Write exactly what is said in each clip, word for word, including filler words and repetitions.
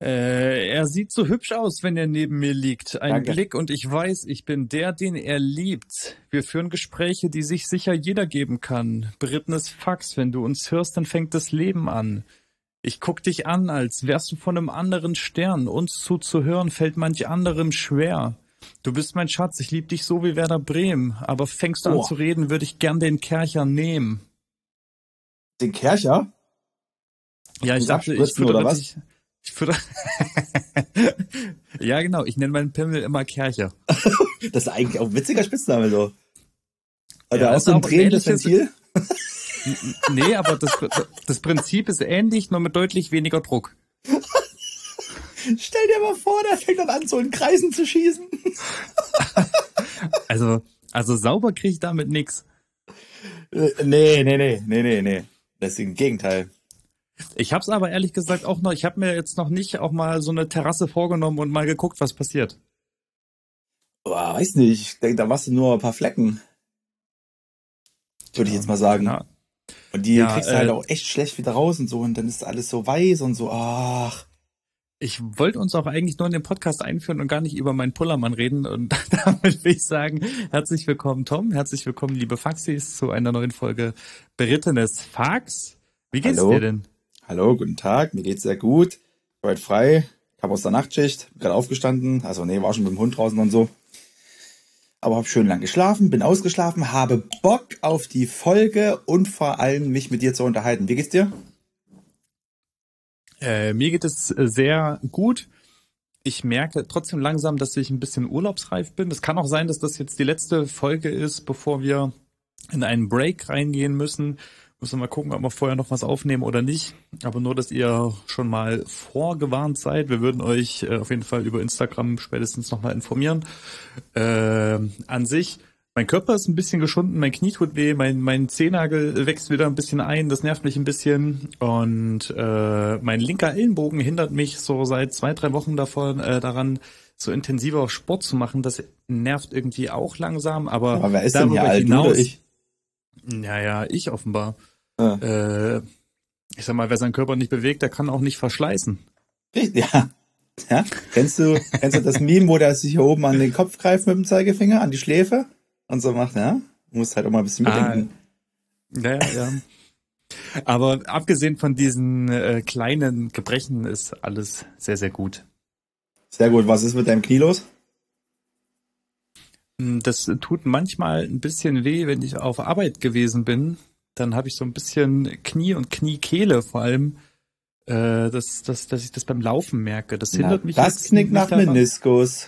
Äh, er sieht so hübsch aus, wenn er neben mir liegt. Ein Danke. Blick und ich weiß, ich bin der, den er liebt. Wir führen Gespräche, die sich sicher jeder geben kann. Berittenes Fax, wenn du uns hörst, dann fängt das Leben an. Ich guck dich an, als wärst du von einem anderen Stern. Uns zuzuhören fällt manch anderem schwer. Du bist mein Schatz, ich lieb dich so wie Werder Bremen. Aber fängst du an Oh. zu reden, würde ich gern den Kercher nehmen. Den Kercher? Ja, ich Muss dachte, ich abspritzen, füttere oder was? dich. Ich füttere. Ja, genau. Ich nenne meinen Pimmel immer Kercher. Das ist eigentlich auch ein witziger Spitzname so. Hat Ja, er auch ist so ein auch ein drehendes ähnliches- Ventil? N- Nee, aber das, das Prinzip ist ähnlich, nur mit deutlich weniger Druck. Stell dir mal vor, der fängt dann an, so in Kreisen zu schießen. Also, also sauber kriege ich damit nix. Äh, nee, nee, nee, nee, nee, nee. Das ist im Gegenteil. Ich hab's aber ehrlich gesagt auch noch, ich habe mir jetzt noch nicht auch mal so eine Terrasse vorgenommen und mal geguckt, was passiert. Boah, weiß nicht, ich denke, da machst du nur ein paar Flecken. Würde ich jetzt mal sagen. Ja, Und die Ja, kriegst du halt äh, auch echt schlecht wieder raus und so. Und dann ist alles so weiß und so, ach. ich wollte uns auch eigentlich nur in den Podcast einführen und gar nicht über meinen Pullermann reden. Und damit will ich sagen, herzlich willkommen Tom, herzlich willkommen liebe Faxis zu einer neuen Folge Berittenes Fax. Wie geht's Hallo. dir denn? Hallo, guten Tag, mir geht's sehr gut. Ich war heute frei, kam aus der Nachtschicht, bin gerade aufgestanden. Also nee, war schon mit dem Hund draußen und so. Aber habe schön lang geschlafen, bin ausgeschlafen, habe Bock auf die Folge und vor allem mich mit dir zu unterhalten. Wie geht's dir? Äh, mir geht es äh, sehr gut. Ich merke trotzdem langsam, dass ich ein bisschen urlaubsreif bin. Es kann auch sein, dass das jetzt die letzte Folge ist, bevor wir in einen Break reingehen müssen. Müssen wir mal gucken, ob wir vorher noch was aufnehmen oder nicht. Aber nur, dass ihr schon mal vorgewarnt seid. Wir würden euch äh, auf jeden Fall über Instagram spätestens nochmal informieren. Äh, an sich, mein Körper ist ein bisschen geschunden, mein Knie tut weh, mein, mein Zehennagel wächst wieder ein bisschen ein, das nervt mich ein bisschen. Und äh, mein linker Ellenbogen hindert mich so seit zwei, drei Wochen davon, äh, daran, so intensiver Sport zu machen. Das nervt irgendwie auch langsam, aber, Aber wer ist denn hier darüber alt, du hinaus, oder ich? ja, ja, ich offenbar. Ja. Äh, ich sag mal, wer seinen Körper nicht bewegt, der kann auch nicht verschleißen. Richtig, ja. Ja. Kennst du, kennst du das Meme, wo der sich hier oben an den Kopf greift mit dem Zeigefinger, an die Schläfe und so macht, ja? Du musst halt auch mal ein bisschen Ah, mitdenken. Ja, ja, ja. Aber abgesehen von diesen äh, kleinen Gebrechen ist alles sehr, sehr gut. Sehr gut, was ist mit deinem Knie los? Mm, Das tut manchmal ein bisschen weh, wenn ich auf Arbeit gewesen bin. Dann habe ich so ein bisschen Knie und Kniekehle vor allem, äh, dass, dass, dass ich das beim Laufen merke. Das Na, hindert mich das jetzt knickt nicht nach daran. Meniskus.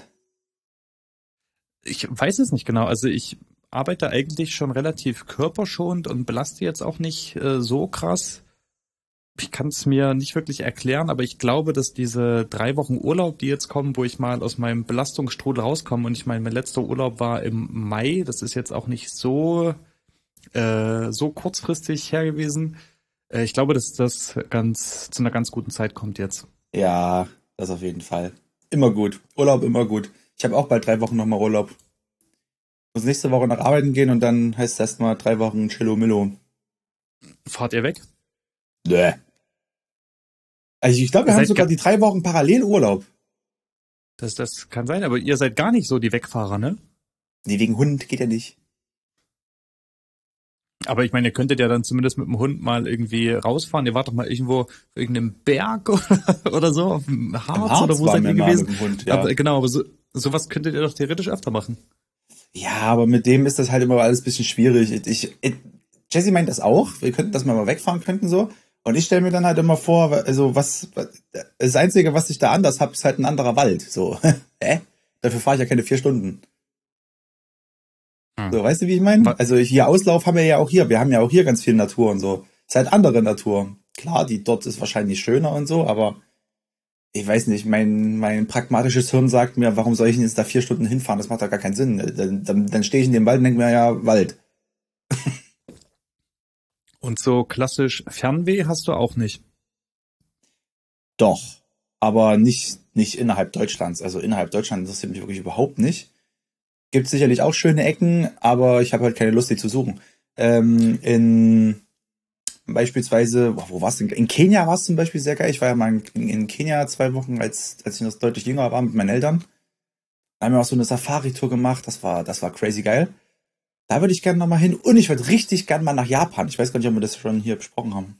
Ich weiß es nicht genau. Also ich arbeite eigentlich schon relativ körperschonend und belaste jetzt auch nicht äh, so krass. Ich kann es mir nicht wirklich erklären, aber ich glaube, dass diese drei Wochen Urlaub, die jetzt kommen, wo ich mal aus meinem Belastungsstrudel rauskomme, und ich meine, mein letzter Urlaub war im Mai, das ist jetzt auch nicht so äh, so kurzfristig her gewesen. Äh, ich glaube, dass das ganz zu einer ganz guten Zeit kommt jetzt. Ja, das auf jeden Fall. Immer gut. Urlaub immer gut. Ich habe auch bald drei Wochen nochmal Urlaub. Muss nächste Woche nach Arbeiten gehen und dann heißt es erstmal drei Wochen Chillo-Millo. Fahrt ihr weg? Nö. Also ich glaube, wir Ihr haben seid sogar ga- die drei Wochen parallel Urlaub. Das, das kann sein, aber ihr seid gar nicht so die Wegfahrer, ne? Nee, wegen Hund geht ja nicht. Aber ich meine, ihr könntet ja dann zumindest mit dem Hund mal irgendwie rausfahren. Ihr wart doch mal irgendwo auf irgendeinem Berg oder, oder so, auf dem Im Harz Harz oder wo waren seid wir ihr mal gewesen? mit dem Hund, ja. Aber genau, aber so, sowas könntet ihr doch theoretisch öfter machen. Ja, aber mit dem ist das halt immer alles ein bisschen schwierig. Ich, ich, Jesse meint das auch. Wir könnten, dass wir mal wegfahren könnten so. Und ich stelle mir dann halt immer vor, also was, das Einzige, was ich da anders habe, ist halt ein anderer Wald. So, hä? Dafür fahre ich ja keine vier Stunden. Hm. So, weißt du, wie ich meine? Wa- Also hier Auslauf haben wir ja auch hier. Wir haben ja auch hier ganz viel Natur und so. Ist halt andere Natur. Klar, die dort ist wahrscheinlich schöner und so, aber ich weiß nicht, mein, mein pragmatisches Hirn sagt mir, warum soll ich denn jetzt da vier Stunden hinfahren? Das macht doch gar keinen Sinn. Dann, dann, dann stehe ich in dem Wald und denke mir, ja, Wald. Und so klassisch Fernweh hast du auch nicht. Doch, aber nicht, nicht innerhalb Deutschlands. Also innerhalb Deutschlands interessiert mich wirklich überhaupt nicht. Gibt sicherlich auch schöne Ecken, aber ich habe halt keine Lust, die zu suchen. Ähm, in beispielsweise, boah, wo war's denn? In Kenia war es zum Beispiel sehr geil. Ich war ja mal in, in Kenia zwei Wochen, als, als ich noch deutlich jünger war mit meinen Eltern. Da haben wir auch so eine Safari-Tour gemacht. Das war, das war crazy geil. Da würde ich gerne noch mal hin. Und ich würde richtig gerne mal nach Japan. Ich weiß gar nicht, ob wir das schon hier besprochen haben.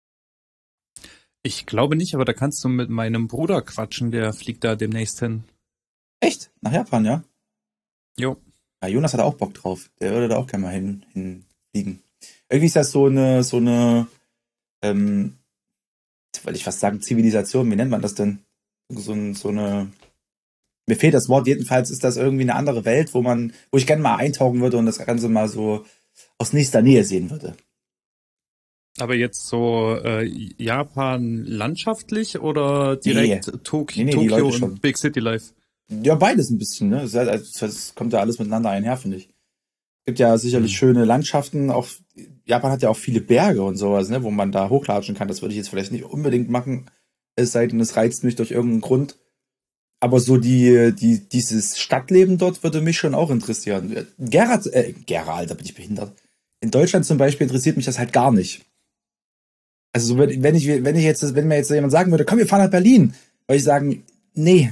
Ich glaube nicht, aber da kannst du mit meinem Bruder quatschen, der fliegt da demnächst hin. Echt? Nach Japan, ja? Jo. Ja, Jonas hat auch Bock drauf. Der würde da auch gerne mal hin, hinfliegen. Irgendwie ist das so eine, so eine, ähm, wollte ich fast sagen, Zivilisation. Wie nennt man das denn? So, ein, so eine, mir fehlt das Wort. Jedenfalls ist das irgendwie eine andere Welt, wo man, wo ich gerne mal eintauchen würde und das Ganze mal so aus nächster Nähe sehen würde. Aber jetzt so äh, Japan landschaftlich oder direkt Nee. Tok Nee, nee, die Tokio Leute schon. und Big City Life? Ja, beides ein bisschen, ne? Das, ist halt- also, das kommt ja alles miteinander einher, finde ich. Gibt ja sicherlich Hm. schöne Landschaften, auch Japan hat ja auch viele Berge und sowas, ne, wo man da hochlatschen kann. Das würde ich jetzt vielleicht nicht unbedingt machen, es sei denn, es reizt mich durch irgendeinen Grund. Aber so die, die, dieses Stadtleben dort würde mich schon auch interessieren. Gerhard, äh, Gerhard, da bin ich behindert. In Deutschland zum Beispiel interessiert mich das halt gar nicht. Also so, wenn wenn ich, wenn ich jetzt, wenn mir jetzt jemand sagen würde, komm, wir fahren nach Berlin, würde ich sagen, nee.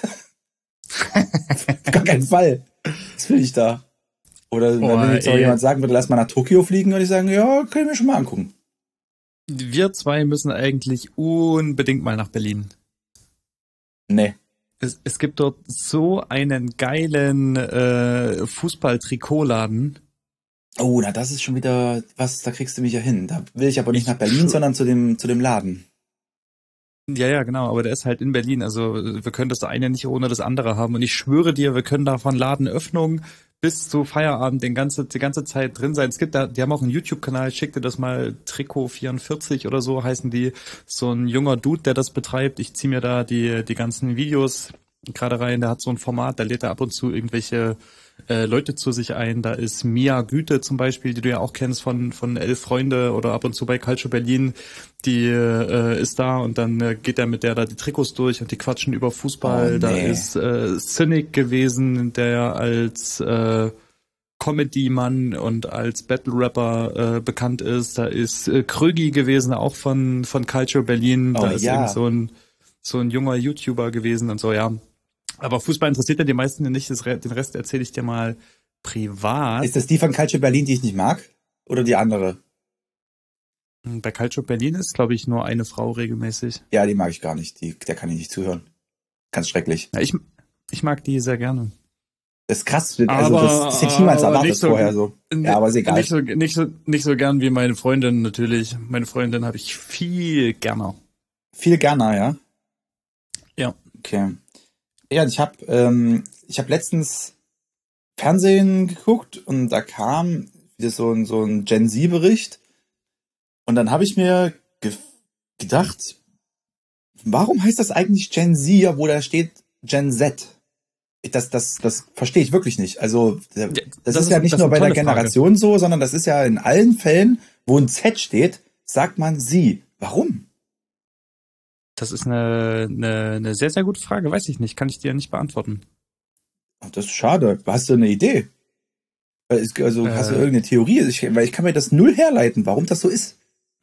Auf gar keinen Fall. Was will ich da? Oder Oh, wenn jetzt auch ey. jemand sagen würde, lass mal nach Tokio fliegen, würde ich sagen, ja, können wir schon mal angucken. Wir zwei müssen eigentlich unbedingt mal nach Berlin. Nee. Es, es gibt dort so einen geilen äh, Fußball-Trikotladen. Oh, na, das ist schon wieder was, da kriegst du mich ja hin. Da will ich aber nicht Ich nach Berlin, schwör- sondern zu dem, zu dem Laden. Ja, ja, genau, aber der ist halt in Berlin. Also wir können das eine nicht ohne das andere haben. Und ich schwöre dir, wir können da von Ladenöffnung bis zu Feierabend den ganze, die ganze Zeit drin sein. Es gibt da, die haben auch einen YouTube-Kanal, ich schick dir das mal, Trikot vierundvierzig oder so heißen die. So ein junger Dude, der das betreibt. Ich ziehe mir da die, die ganzen Videos gerade rein. Der hat so ein Format, da lädt er ab und zu irgendwelche äh, Leute zu sich ein. Da ist Mia Güte zum Beispiel, die du ja auch kennst von, von Elf Freunde oder ab und zu bei Calcio Berlin. Die äh, ist da und dann äh, geht er mit der da die Trikots durch und die quatschen über Fußball. Oh, Da nee. ist äh, Cynic gewesen, der als äh, Comedy-Mann und als Battle-Rapper äh, bekannt ist. Da ist äh, Krögi gewesen, auch von von Culture Berlin. Oh, Da ist ja. irgend so ein so ein junger YouTuber gewesen und so, ja. Aber Fußball interessiert ja die meisten nicht. Das, Re- den Rest erzähle ich dir mal privat. Ist das die von Calcio Berlin, die ich nicht mag? Oder die andere? Bei Culture Berlin ist, glaube ich, nur eine Frau regelmäßig. Ja, die mag ich gar nicht. Die, der kann ich nicht zuhören. Ganz schrecklich. Ja, ich, ich mag die sehr gerne. Das ist krass. Also, Aber- das, das hätte ich niemals aber erwartet nicht so- vorher so. Ja, aber ist egal. Nicht so, nicht so, nicht so gern wie meine Freundin natürlich. Meine Freundin habe ich viel gerne. Viel gerne, ja? Ja. Okay. Ja, ich habe ähm, ich habe letztens Fernsehen geguckt und da kam wieder so ein so ein Gen Z-Bericht und dann habe ich mir ge gedacht, warum heißt das eigentlich Gen Z, obwohl da steht Gen Z? Das das das verstehe ich wirklich nicht. Also der- Ja, das, das ist ist- ja das nicht ist nur eine bei der tolle Frage. Generation so, sondern das ist ja in allen Fällen, wo ein Z steht, sagt man sie. Warum? Das ist eine, eine, eine sehr, sehr gute Frage. Weiß ich nicht. Kann ich dir nicht beantworten. Ach, das ist schade. Hast du eine Idee? Weil es- Also hast du Äh. irgendeine Theorie? Ich, weil ich kann mir das null herleiten, warum das so ist.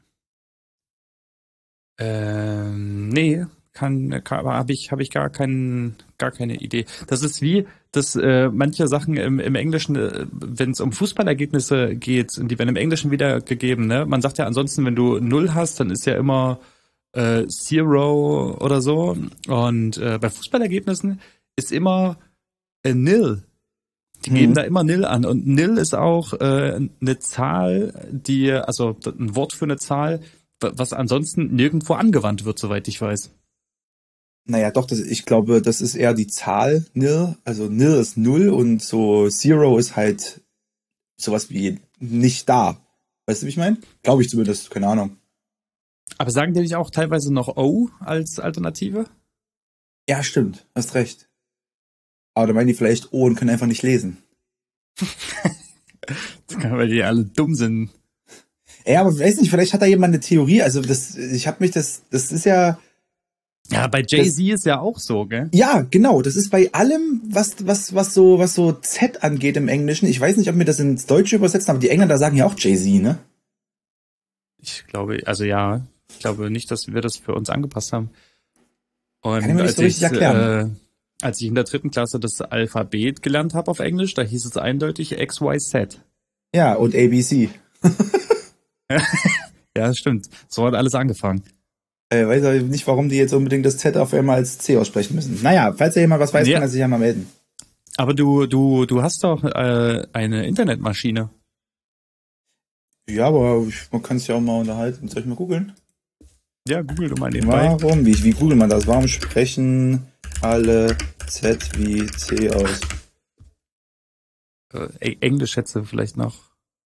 Ähm, nee, kann, kann habe ich, habe ich gar keinen, gar keine Idee. Das ist wie, dass äh, manche Sachen im, im Englischen, äh, wenn es um Fußballergebnisse geht, und die werden im Englischen wiedergegeben, ne? Man sagt ja ansonsten, wenn du null hast, dann ist ja immer äh, Zero oder so. Und äh, bei Fußballergebnissen ist immer äh, Nil. Die geben Mhm. da immer Nil an. Und Nil ist auch äh, eine Zahl, die, also ein Wort für eine Zahl, wa- was ansonsten nirgendwo angewandt wird, soweit ich weiß. Naja, doch, das, ich glaube, das ist eher die Zahl Nil. Also Nil ist null und so Zero ist halt sowas wie nicht da. Weißt du, wie ich meine? Glaube ich zumindest, keine Ahnung. Aber sagen die nicht auch teilweise noch O als Alternative? Ja, stimmt, hast recht. Aber da meinen die vielleicht O und können einfach nicht lesen. Weil die alle dumm sind. Ja, aber ich weiß nicht, vielleicht hat da jemand eine Theorie. Also das, ich habe mich das, das ist ja, Ja, bei Jay-Z ist ja auch so, gell? ja, genau. Das ist bei allem, was, was, was so, was so Z angeht im Englischen. Ich weiß nicht, ob mir das ins Deutsche übersetzen, aber die Engländer sagen ja auch Jay-Z, ne? Ich glaube, also ja, ich glaube nicht, dass wir das für uns angepasst haben. Kann ich Und mir nicht als so richtig ich, erklären. äh, als ich in der dritten Klasse das Alphabet gelernt habe auf Englisch, da hieß es eindeutig X, Y, Z. Ja, und A B C. Ja, das stimmt. So hat alles angefangen. Äh, weiß aber nicht, warum die jetzt unbedingt das Z auf einmal als C aussprechen müssen. Naja, falls ja jemand was weiß, kann Nee, er sich ja mal melden. aber du, du, du hast doch äh, eine Internetmaschine. Ja, aber ich, man kann es ja auch mal unterhalten. Soll ich mal googeln? Ja, google du mal nebenbei. Warum? Wie, wie googelt man das? Warum sprechen alle Z wie C aus? Äh, E- Englisch schätze vielleicht noch.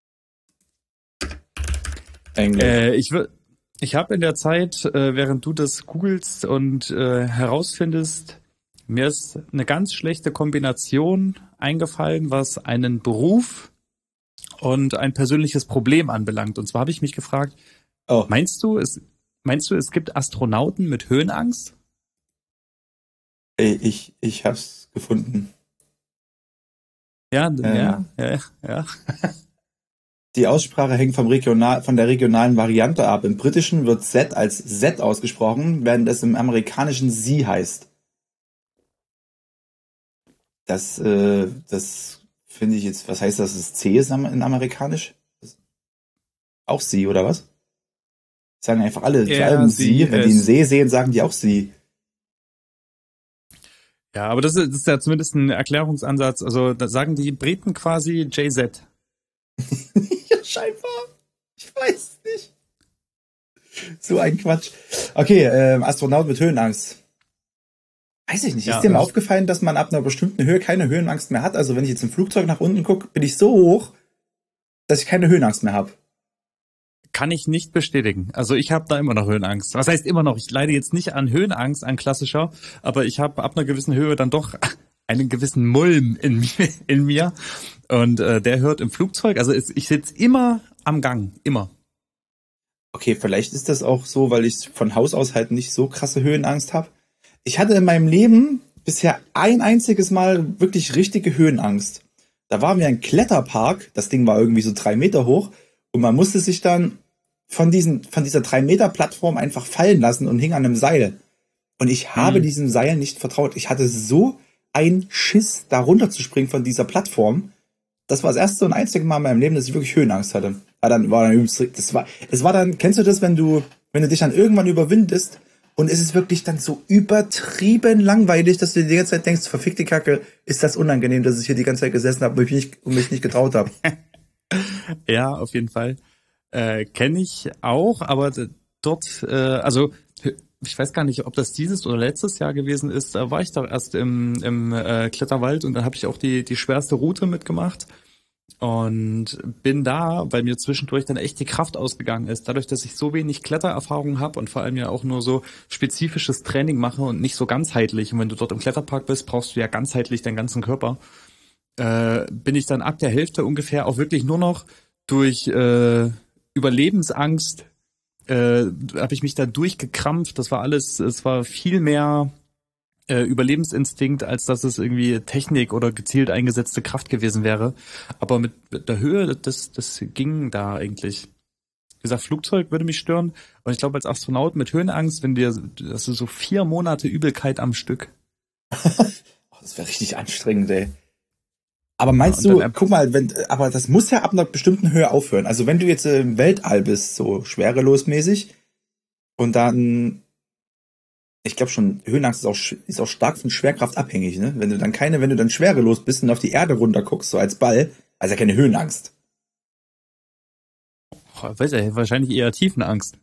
Englisch. Äh, ich wür- ich habe in der Zeit, äh, während du das googelst und äh, herausfindest, mir ist eine ganz schlechte Kombination eingefallen, was einen Beruf und ein persönliches Problem anbelangt. Und zwar habe ich mich gefragt, Oh, meinst du, es, meinst du, es gibt Astronauten mit Höhenangst? ey, ich, ich hab's gefunden. Ja, Ähm, ja, ja, ja. Die Aussprache hängt vom Regional, von der regionalen Variante ab. Im Britischen wird Z als Z ausgesprochen, während es im Amerikanischen Sie heißt. Das, äh, das finde ich jetzt, was heißt das, dass es C ist am- in Amerikanisch? Das, auch Sie, oder was? Sagen einfach alle, vor Er, allem sie, Sie, wenn die einen es. See sehen, sagen die auch Sie. Ja, aber das ist, das ist ja zumindest ein Erklärungsansatz. Also da sagen die Briten quasi J Z. Ja, scheinbar. Ich weiß nicht. So ein Quatsch. Okay, ähm, Astronaut mit Höhenangst. Weiß ich nicht. Ist Ja, dir mal das aufgefallen, dass man ab einer bestimmten Höhe keine Höhenangst mehr hat? Also wenn ich jetzt im Flugzeug nach unten gucke, bin ich so hoch, dass ich keine Höhenangst mehr habe. kann ich nicht bestätigen. Also ich habe da immer noch Höhenangst. Was heißt immer noch? Ich leide jetzt nicht an Höhenangst, an klassischer, aber ich habe ab einer gewissen Höhe dann doch einen gewissen Mulm in mir. In mir. Und äh, der hört im Flugzeug. Also es, ich sitze immer am Gang, immer. Okay, vielleicht ist das auch so, weil ich von Haus aus halt nicht so krasse Höhenangst habe. Ich hatte in meinem Leben bisher ein einziges Mal wirklich richtige Höhenangst. Da waren wir ein Kletterpark, das Ding war irgendwie so drei Meter hoch und man musste sich dann von, diesen, von dieser drei Meter Plattform einfach fallen lassen und hing an einem Seil. Und ich habe Hm. diesem Seil nicht vertraut. Ich hatte so einen Schiss, da runterzuspringen von dieser Plattform. Das war das erste und einzige Mal in meinem Leben, dass ich wirklich Höhenangst hatte. War dann, war dann übelst, das war, es war dann, kennst du das, wenn du, wenn du dich dann irgendwann überwindest und es ist wirklich dann so übertrieben langweilig, dass du dir die ganze Zeit denkst, verfickte Kacke, ist das unangenehm, dass ich hier die ganze Zeit gesessen habe und mich nicht, und mich nicht getraut habe. Ja, auf jeden Fall. Äh, kenne ich auch, aber d- dort, äh, also ich weiß gar nicht, ob das dieses oder letztes Jahr gewesen ist. Da war ich doch erst im, im äh, Kletterwald und da habe ich auch die, die schwerste Route mitgemacht. Und bin da, weil mir zwischendurch dann echt die Kraft ausgegangen ist. Dadurch, dass ich so wenig Klettererfahrung habe und vor allem ja auch nur so spezifisches Training mache und nicht so ganzheitlich. Und wenn du dort im Kletterpark bist, brauchst du ja ganzheitlich deinen ganzen Körper. Äh, bin ich dann ab der Hälfte ungefähr auch wirklich nur noch durch äh, Überlebensangst, äh, habe ich mich da durchgekrampft. Das war alles, es war viel mehr äh, Überlebensinstinkt, als dass es irgendwie Technik oder gezielt eingesetzte Kraft gewesen wäre. Aber mit der Höhe, das, das ging da eigentlich. Wie gesagt, Flugzeug würde mich stören. Und ich glaube, als Astronaut mit Höhenangst, wenn dir, das ist so vier Monate Übelkeit am Stück. Oh, das wäre richtig anstrengend, ey. Aber Ja, meinst und dann, du, äh, guck mal, wenn, aber das muss ja ab einer bestimmten Höhe aufhören. Also wenn du jetzt im Weltall bist, so schwerelosmäßig, und dann, ich glaube schon, Höhenangst ist auch, sch- ist auch stark von Schwerkraft abhängig, ne? Wenn du dann keine, wenn du dann schwerelos bist und auf die Erde runter guckst, so als Ball, also ja keine Höhenangst. oh, weiß ich, wahrscheinlich eher Tiefenangst.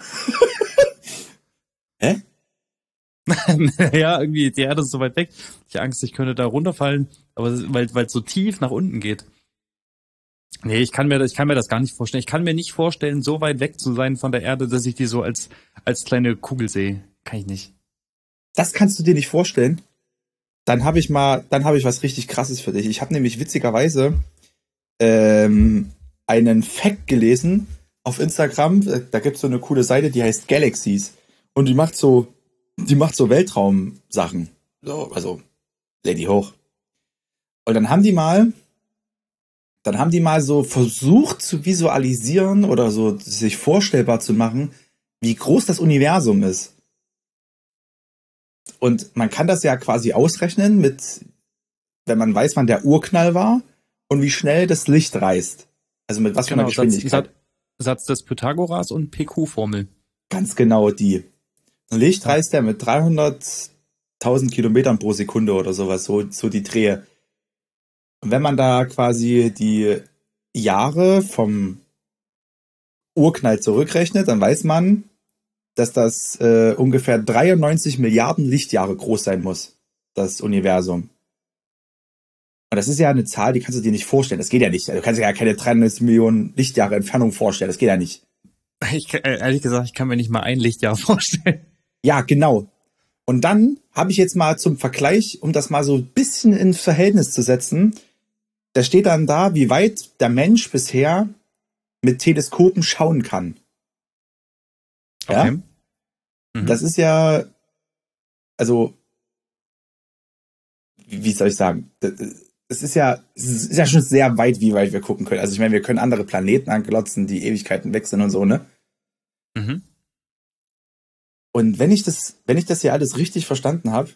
Hä? Ja, irgendwie, die Erde ist so weit weg. Ich hab Angst, ich könnte da runterfallen, aber es- weil weil es so tief nach unten geht. Nee, ich kann mir das, ich kann mir das gar nicht vorstellen. Ich kann mir nicht vorstellen, so weit weg zu sein von der Erde, dass ich die so als als kleine Kugel sehe. Kann ich nicht. Das kannst du dir nicht vorstellen. Dann habe ich mal, dann habe ich was richtig Krasses für dich. Ich habe nämlich witzigerweise ähm, einen Fact gelesen auf Instagram. Da gibt's so eine coole Seite, die heißt Galaxies. Und die macht so, die macht so Weltraumsachen. So, also, Lady hoch. Und dann haben die mal dann haben die mal so versucht zu visualisieren oder so sich vorstellbar zu machen, wie groß das Universum ist. Und man kann das ja quasi ausrechnen mit, wenn man weiß, wann der Urknall war und wie schnell das Licht reist. Also mit was für einer Genau, Satz, Geschwindigkeit. Satz, Satz des Pythagoras und P Q-Formel. Ganz genau die. Licht Ja. reist ja mit dreihunderttausend Kilometern pro Sekunde oder sowas, so, so die Drehe. Und wenn man da quasi die Jahre vom Urknall zurückrechnet, dann weiß man, dass das äh, ungefähr dreiundneunzig Milliarden Lichtjahre groß sein muss, das Universum. Und das ist ja eine Zahl, die kannst du dir nicht vorstellen. Das geht ja nicht. Du kannst dir ja keine dreiundneunzig Millionen Lichtjahre Entfernung vorstellen. Das geht ja nicht. Ich, äh, ehrlich gesagt, ich kann mir nicht mal ein Lichtjahr vorstellen. Ja, genau. Und dann habe ich jetzt mal zum Vergleich, um das mal so ein bisschen ins Verhältnis zu setzen, da steht dann da, wie weit der Mensch bisher mit Teleskopen schauen kann. Ja? Okay. Mhm. Das ist ja, also, wie soll ich sagen? Es ist ja, es ist ja schon sehr weit, wie weit wir gucken können. Also ich meine, wir können andere Planeten anglotzen, die Ewigkeiten weg sind und so, ne? Mhm. Und wenn ich das, wenn ich das hier alles richtig verstanden habe,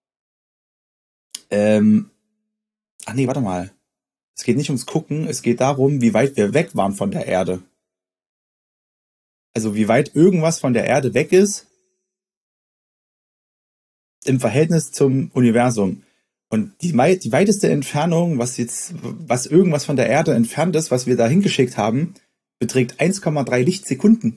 ähm, ach nee, warte mal. Es geht nicht ums Gucken, es geht darum, wie weit wir weg waren von der Erde. Also wie weit irgendwas von der Erde weg ist im Verhältnis zum Universum. Und die, die weiteste Entfernung, was jetzt, was irgendwas von der Erde entfernt ist, was wir da hingeschickt haben, beträgt eins Komma drei Lichtsekunden.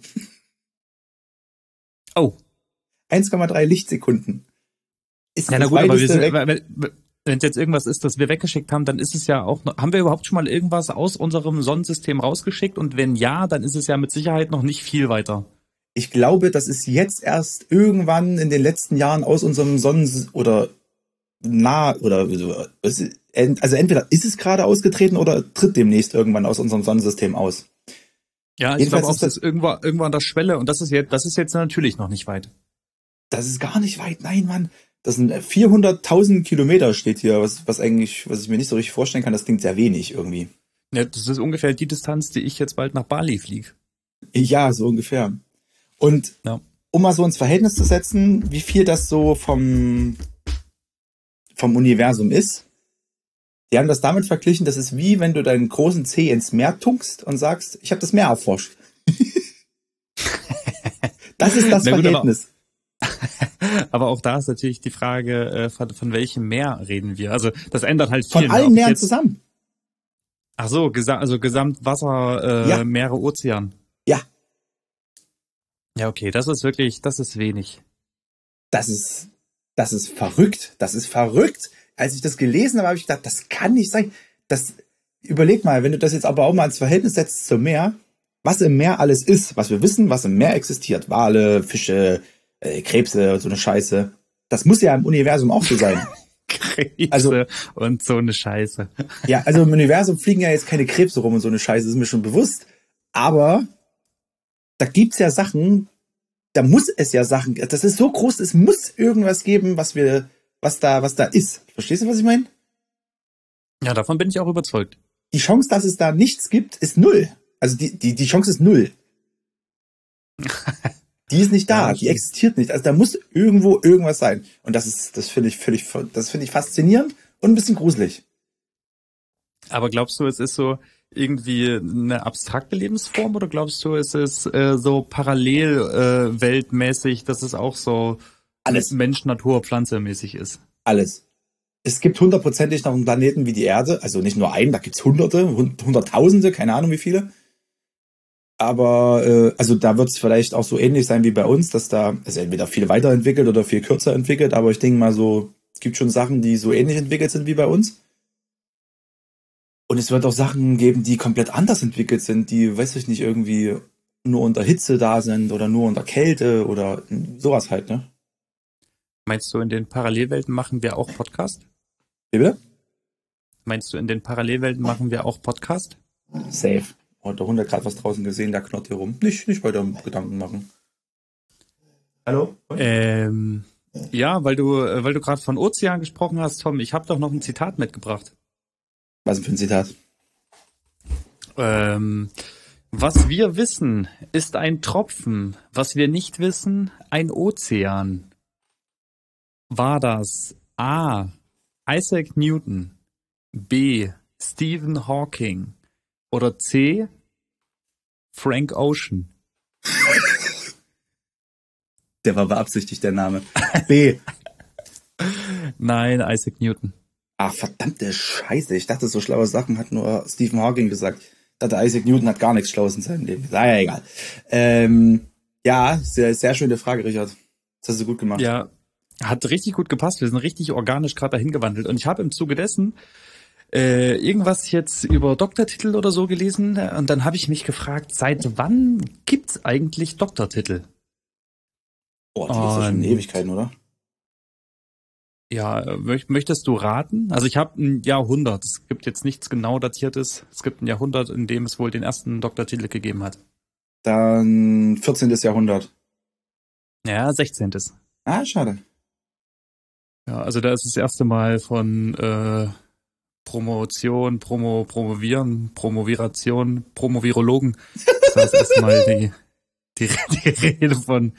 Oh. eins Komma drei Lichtsekunden. Ist ja, na gut, aber wir sind, wenn es jetzt irgendwas ist, das wir weggeschickt haben, dann ist es ja auch noch, haben wir überhaupt schon mal irgendwas aus unserem Sonnensystem rausgeschickt? Und wenn ja, dann ist es ja mit Sicherheit noch nicht viel weiter. Ich glaube, das ist jetzt erst irgendwann in den letzten Jahren aus unserem Sonnen- oder nah oder also entweder ist es gerade ausgetreten oder tritt demnächst irgendwann aus unserem Sonnensystem aus. Ja, ich Jedenfalls glaube auch, das ist irgendwo, irgendwo an der Schwelle und das ist jetzt, das ist jetzt natürlich noch nicht weit. Das ist gar nicht weit, nein, Mann. Das sind vierhunderttausend Kilometer steht hier, was, was eigentlich, was ich mir nicht so richtig vorstellen kann, das klingt sehr wenig irgendwie. Ja, das ist ungefähr die Distanz, die ich jetzt bald nach Bali fliege. Ja, so ungefähr. Und ja. um mal so ins Verhältnis zu setzen, wie viel das so vom, vom Universum ist, die haben das damit verglichen, das ist wie wenn du deinen großen Zeh ins Meer tunkst und sagst, ich habe das Meer erforscht. Das ist das Na gut, Verhältnis. Aber, aber auch da ist natürlich die Frage, äh, von, von welchem Meer reden wir? Also das ändert halt viel. Von allen ne? Meeren jetzt, zusammen. Ach so, gesa also Gesamtwasser, äh, ja. Meere, Ozean. Ja. Ja, okay, das ist wirklich, das ist wenig. Das ist, das ist verrückt. Das ist verrückt. Als ich das gelesen habe, habe ich gedacht, das kann nicht sein. Das, überleg mal, wenn du das jetzt aber auch mal ins Verhältnis setzt zum Meer, was im Meer alles ist, was wir wissen, was im Meer existiert. Wale, Fische, äh, Krebse, so eine Scheiße. Das muss ja im Universum auch so sein. Krebse also, und so eine Scheiße. Ja, also im Universum fliegen ja jetzt keine Krebse rum und so eine Scheiße, ist mir schon bewusst. Aber da gibt's ja Sachen, da muss es ja Sachen, das ist so groß, es muss irgendwas geben, was wir, was da, was da ist. Verstehst du, was ich meine? Ja, davon bin ich auch überzeugt. Die Chance, dass es da nichts gibt, ist null. Also die, die, die Chance ist null. Die ist nicht da, ja, die existiert nicht. Also da muss irgendwo irgendwas sein. Und das ist, das finde ich völlig, das finde ich faszinierend und ein bisschen gruselig. Aber glaubst du, es ist so irgendwie eine abstrakte Lebensform oder glaubst du, es ist äh, so parallel äh, weltmäßig, dass es auch so alles Mensch, Natur, Pflanze mäßig ist? Alles. Es gibt hundertprozentig noch einen Planeten wie die Erde, also nicht nur einen, da gibt's hunderte, hunderttausende, keine Ahnung wie viele. Aber äh, also da wird es vielleicht auch so ähnlich sein wie bei uns, dass da es entweder viel weiterentwickelt oder viel kürzer entwickelt, aber ich denke mal so, es gibt schon Sachen, die so ähnlich entwickelt sind wie bei uns. Und es wird auch Sachen geben, die komplett anders entwickelt sind, die, weiß ich nicht, irgendwie nur unter Hitze da sind oder nur unter Kälte oder sowas halt, ne? Meinst du, in den Parallelwelten machen wir auch Podcast? Wie bitte? Meinst du, in den Parallelwelten machen wir auch Podcast? Safe. Oh, der Hund hat gerade was draußen gesehen, der knurrt hier rum. Nicht, nicht weiter Gedanken machen. Hallo? Ähm, ja, weil du, weil du gerade von Ozean gesprochen hast, Tom, ich habe doch noch ein Zitat mitgebracht. Was für ein Zitat? Ähm, was wir wissen, ist ein Tropfen. Was wir nicht wissen, ein Ozean. War das A. Isaac Newton, B. Stephen Hawking oder C. Frank Ocean? Der war beabsichtigt, der Name. B. Nein, Isaac Newton. Ach, verdammte Scheiße. Ich dachte, so schlaue Sachen hat nur Stephen Hawking gesagt. Ich dachte, Isaac Newton hat gar nichts Schlaues in seinem Leben. Ah, ja, egal. Ähm, ja, sehr, sehr schöne Frage, Richard. Das hast du gut gemacht. Ja, hat richtig gut gepasst. Wir sind richtig organisch gerade dahin gewandelt. Und ich habe im Zuge dessen äh, irgendwas jetzt über Doktortitel oder so gelesen. Und dann habe ich mich gefragt, seit wann gibt's eigentlich Doktortitel? Boah, die gibt's ja schon in Ewigkeiten, oder? Ja, möchtest du raten? Also ich habe ein Jahrhundert. Es gibt jetzt nichts genau datiertes. Es gibt ein Jahrhundert, in dem es wohl den ersten Doktortitel gegeben hat. Dann vierzehntes Jahrhundert. Ja, sechzehntes. Ah, schade. Ja, also da ist das erste Mal von äh, Promotion, Promo, Promovieren, Promoviration, Promovirologen. Das war das erste Mal die, die, die Rede von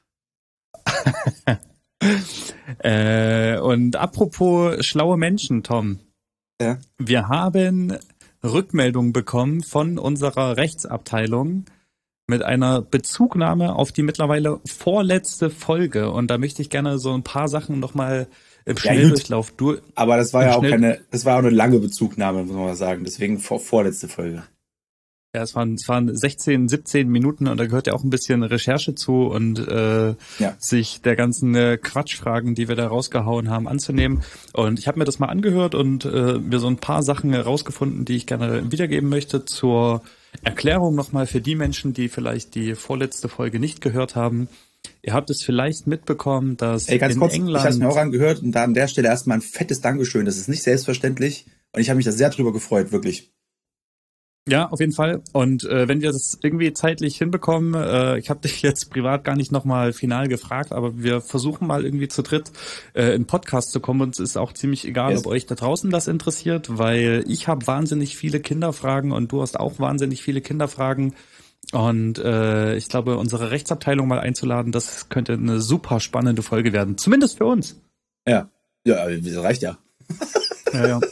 äh, und apropos schlaue Menschen, Tom. Ja. Wir haben Rückmeldung bekommen von unserer Rechtsabteilung mit einer Bezugnahme auf die mittlerweile vorletzte Folge. Und da möchte ich gerne so ein paar Sachen nochmal im Schnelldurchlauf ja, durch. Aber das war ja auch keine, das war auch eine lange Bezugnahme, muss man mal sagen. Deswegen vor, vorletzte Folge. Ja, es waren, es waren sechzehn, siebzehn Minuten und da gehört ja auch ein bisschen Recherche zu und äh, ja. sich der ganzen äh, Quatschfragen, die wir da rausgehauen haben, anzunehmen. Und ich habe mir das mal angehört und äh, mir so ein paar Sachen rausgefunden, die ich gerne wiedergeben möchte zur Erklärung nochmal für die Menschen, die vielleicht die vorletzte Folge nicht gehört haben. Ihr habt es vielleicht mitbekommen, dass Ey, ganz in kurz, England... Ich habe es mir auch angehört und da an der Stelle erstmal ein fettes Dankeschön. Das ist nicht selbstverständlich und ich habe mich da sehr drüber gefreut, wirklich. Ja, auf jeden Fall. Und äh, wenn wir das irgendwie zeitlich hinbekommen, äh, ich habe dich jetzt privat gar nicht nochmal final gefragt, aber wir versuchen mal irgendwie zu dritt äh, in Podcast zu kommen. Uns ist auch ziemlich egal, yes. ob euch da draußen das interessiert, weil ich habe wahnsinnig viele Kinderfragen und du hast auch wahnsinnig viele Kinderfragen. Und äh, ich glaube, unsere Rechtsabteilung mal einzuladen, das könnte eine super spannende Folge werden. Zumindest für uns. Ja, ja, das reicht ja. Ja, ja.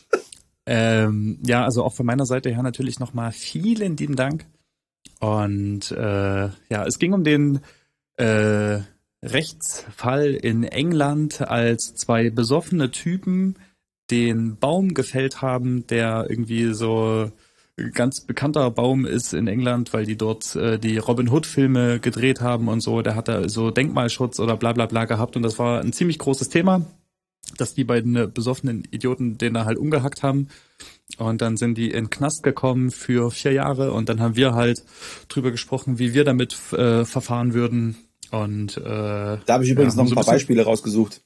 Ähm, ja, also auch von meiner Seite her natürlich nochmal vielen lieben Dank. Und äh, ja, es ging um den äh, Rechtsfall in England, als zwei besoffene Typen den Baum gefällt haben, der irgendwie so ganz bekannter Baum ist in England, weil die dort äh, die Robin Hood Filme gedreht haben und so. Der hat da so Denkmalschutz oder bla bla bla gehabt und das war ein ziemlich großes Thema, dass die beiden besoffenen Idioten den da halt umgehackt haben. Und dann sind die in den Knast gekommen für vier Jahre und dann haben wir halt drüber gesprochen, wie wir damit äh, verfahren würden. Und äh, da habe ich übrigens ja, noch ein so paar ein Beispiele rausgesucht.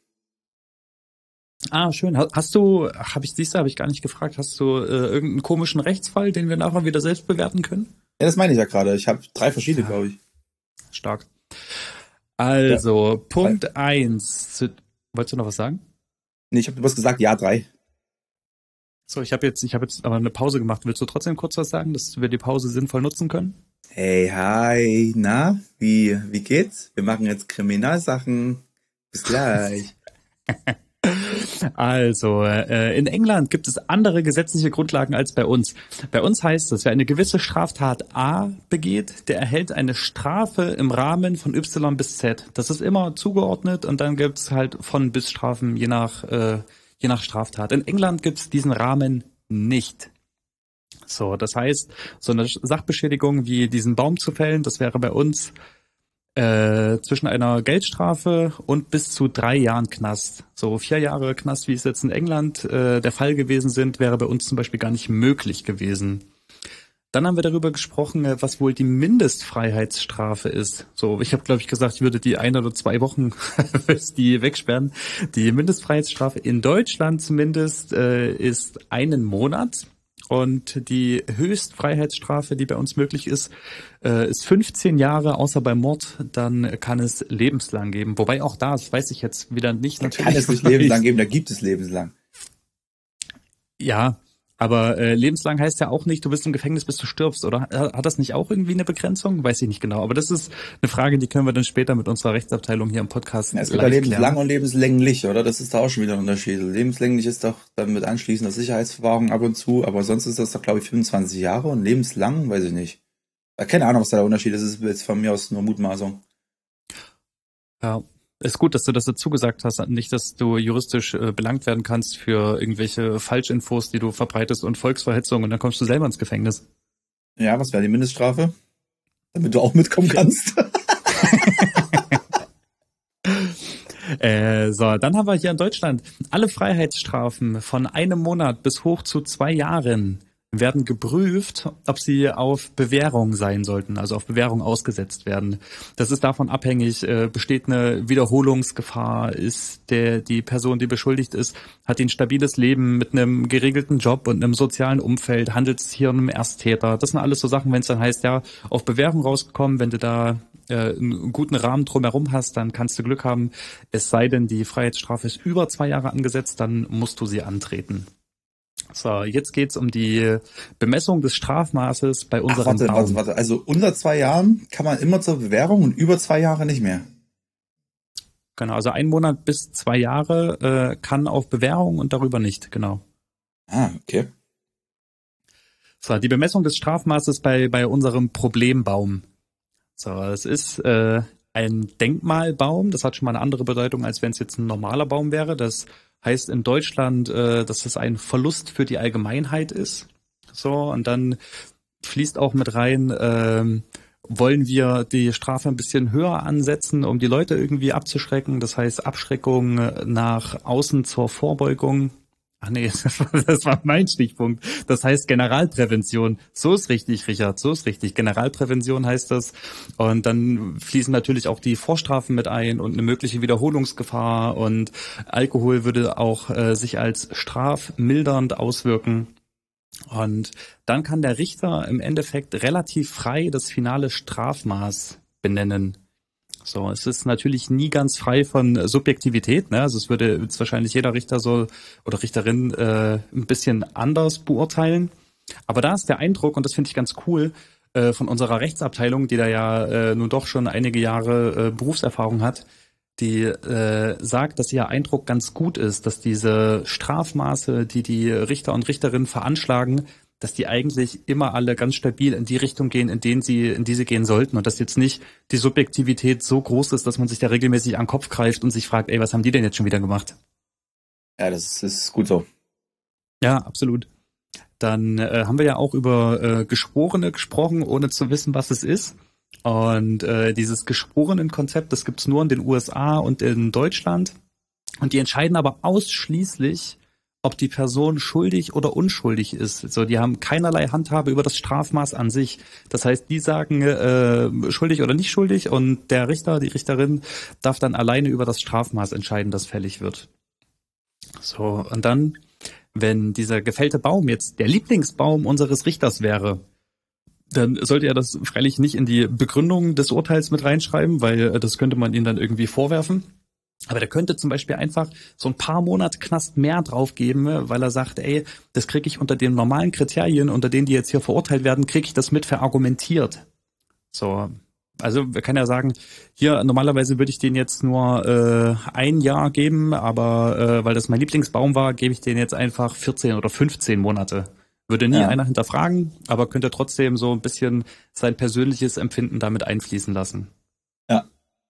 Ah, schön. Hast du, habe ich siehst du, habe ich gar nicht gefragt, hast du äh, irgendeinen komischen Rechtsfall, den wir nachher wieder selbst bewerten können? Ja, das meine ich ja gerade. Ich habe drei verschiedene, ja. glaube ich. Stark. Also, ja. Punkt eins. Wolltest du noch was sagen? Nee, ich habe was gesagt, ja, drei. So, ich habe jetzt, ich habe jetzt aber eine Pause gemacht. Willst du trotzdem kurz was sagen, dass wir die Pause sinnvoll nutzen können? Hey, hi, na, wie, wie geht's? Wir machen jetzt Kriminalsachen. Bis gleich. Also, äh, in England gibt es andere gesetzliche Grundlagen als bei uns. Bei uns heißt es, wer eine gewisse Straftat A begeht, der erhält eine Strafe im Rahmen von Y bis Z. Das ist immer zugeordnet und dann gibt's halt von bis Strafen je nach, äh, je nach Straftat. In England gibt's diesen Rahmen nicht. So, das heißt, so eine Sachbeschädigung wie diesen Baum zu fällen, das wäre bei uns Äh, zwischen einer Geldstrafe und bis zu drei Jahren Knast. So vier Jahre Knast, wie es jetzt in England äh, der Fall gewesen sind, wäre bei uns zum Beispiel gar nicht möglich gewesen. Dann haben wir darüber gesprochen, was wohl die Mindestfreiheitsstrafe ist. So, ich habe, glaube ich, gesagt, ich würde die ein oder zwei Wochen die wegsperren. Die Mindestfreiheitsstrafe in Deutschland zumindest äh, ist einen Monat. Und die Höchstfreiheitsstrafe, die bei uns möglich ist, äh, ist fünfzehn Jahre, außer bei Mord, dann kann es lebenslang geben. Wobei auch da, das weiß ich jetzt wieder nicht. Da natürlich kann es nicht lebenslang geben, da gibt es lebenslang. Ja, Aber äh, lebenslang heißt ja auch nicht, du bist im Gefängnis, bis du stirbst, oder? Hat das nicht auch irgendwie eine Begrenzung? Weiß ich nicht genau. Aber das ist eine Frage, die können wir dann später mit unserer Rechtsabteilung hier im Podcast Ja, es gibt ja live lebenslang klären. und lebenslänglich, oder? Das ist da auch schon wieder ein Unterschied. Lebenslänglich ist doch dann mit anschließender Sicherheitsverwahrung ab und zu, aber sonst ist das doch, glaube ich, fünfundzwanzig Jahre und lebenslang, weiß ich nicht. Ja, keine Ahnung, was da der Unterschied ist. Das ist jetzt von mir aus nur Mutmaßung. Ja, ist gut, dass du das dazu gesagt hast. Nicht, dass du juristisch äh, belangt werden kannst für irgendwelche Falschinfos, die du verbreitest und Volksverhetzung und dann kommst du selber ins Gefängnis. Ja, was wäre die Mindeststrafe? Damit du auch mitkommen kannst. äh, so, dann haben wir hier in Deutschland alle Freiheitsstrafen von einem Monat bis hoch zu zwei Jahren werden geprüft, ob sie auf Bewährung sein sollten, also auf Bewährung ausgesetzt werden. Das ist davon abhängig, äh, besteht eine Wiederholungsgefahr, ist der die Person, die beschuldigt ist, hat ein stabiles Leben mit einem geregelten Job und einem sozialen Umfeld, handelt es hier um einen Ersttäter. Das sind alles so Sachen, wenn es dann heißt, ja, auf Bewährung rausgekommen, wenn du da äh, einen guten Rahmen drumherum hast, dann kannst du Glück haben. Es sei denn, die Freiheitsstrafe ist über zwei Jahre angesetzt, dann musst du sie antreten. So, jetzt geht's um die Bemessung des Strafmaßes bei unserem Ach, warte, Baum. warte, warte. Also unter zwei Jahren kann man immer zur Bewährung und über zwei Jahre nicht mehr. Genau, also ein Monat bis zwei Jahre äh, kann auf Bewährung und darüber nicht, genau. Ah, okay. So, die Bemessung des Strafmaßes bei bei unserem Problembaum. So, es ist äh, ein Denkmalbaum, das hat schon mal eine andere Bedeutung, als wenn es jetzt ein normaler Baum wäre. Das heißt in Deutschland, äh, dass es ein Verlust für die Allgemeinheit ist. So, und dann fließt auch mit rein, ähm, wollen wir die Strafe ein bisschen höher ansetzen, um die Leute irgendwie abzuschrecken. Das heißt Abschreckung nach außen zur Vorbeugung. Ach nee, das war, das war mein Stichpunkt. Das heißt Generalprävention. So ist richtig, Richard, so ist richtig. Generalprävention heißt das. Und dann fließen natürlich auch die Vorstrafen mit ein und eine mögliche Wiederholungsgefahr. Und Alkohol würde auch äh, sich als strafmildernd auswirken. Und dann kann der Richter im Endeffekt relativ frei das finale Strafmaß benennen. So, es ist natürlich nie ganz frei von Subjektivität, ne? Also es würde jetzt wahrscheinlich jeder Richter so oder Richterin äh, ein bisschen anders beurteilen. Aber da ist der Eindruck, und das finde ich ganz cool, äh, von unserer Rechtsabteilung, die da ja äh, nun doch schon einige Jahre äh, Berufserfahrung hat, die äh, sagt, dass ihr Eindruck ganz gut ist, dass diese Strafmaße, die die Richter und Richterinnen veranschlagen, dass die eigentlich immer alle ganz stabil in die Richtung gehen, in denen sie, in die sie gehen sollten, und dass jetzt nicht die Subjektivität so groß ist, dass man sich da regelmäßig an den Kopf greift und sich fragt, ey, was haben die denn jetzt schon wieder gemacht? Ja, das ist gut so. Ja, absolut. Dann äh, haben wir ja auch über äh, Geschworene gesprochen, ohne zu wissen, was es ist. Und äh, dieses Geschworenen-Konzept, das gibt's nur in den U S A und in Deutschland. Und die entscheiden aber ausschließlich, ob die Person schuldig oder unschuldig ist. So, die haben keinerlei Handhabe über das Strafmaß an sich. Das heißt, die sagen äh, schuldig oder nicht schuldig, und der Richter, die Richterin darf dann alleine über das Strafmaß entscheiden, das fällig wird. So, und dann, wenn dieser gefällte Baum jetzt der Lieblingsbaum unseres Richters wäre, dann sollte er das freilich nicht in die Begründung des Urteils mit reinschreiben, weil das könnte man ihm dann irgendwie vorwerfen. Aber der könnte zum Beispiel einfach so ein paar Monate Knast mehr draufgeben, weil er sagt, ey, das kriege ich unter den normalen Kriterien, unter denen die jetzt hier verurteilt werden, kriege ich das mit verargumentiert. So, also wir können ja sagen, hier normalerweise würde ich den jetzt nur äh, ein Jahr geben, aber äh, weil das mein Lieblingsbaum war, gebe ich den jetzt einfach vierzehn oder fünfzehn Monate. Würde nie Ja. einer hinterfragen, aber könnte trotzdem so ein bisschen sein persönliches Empfinden damit einfließen lassen. Ja.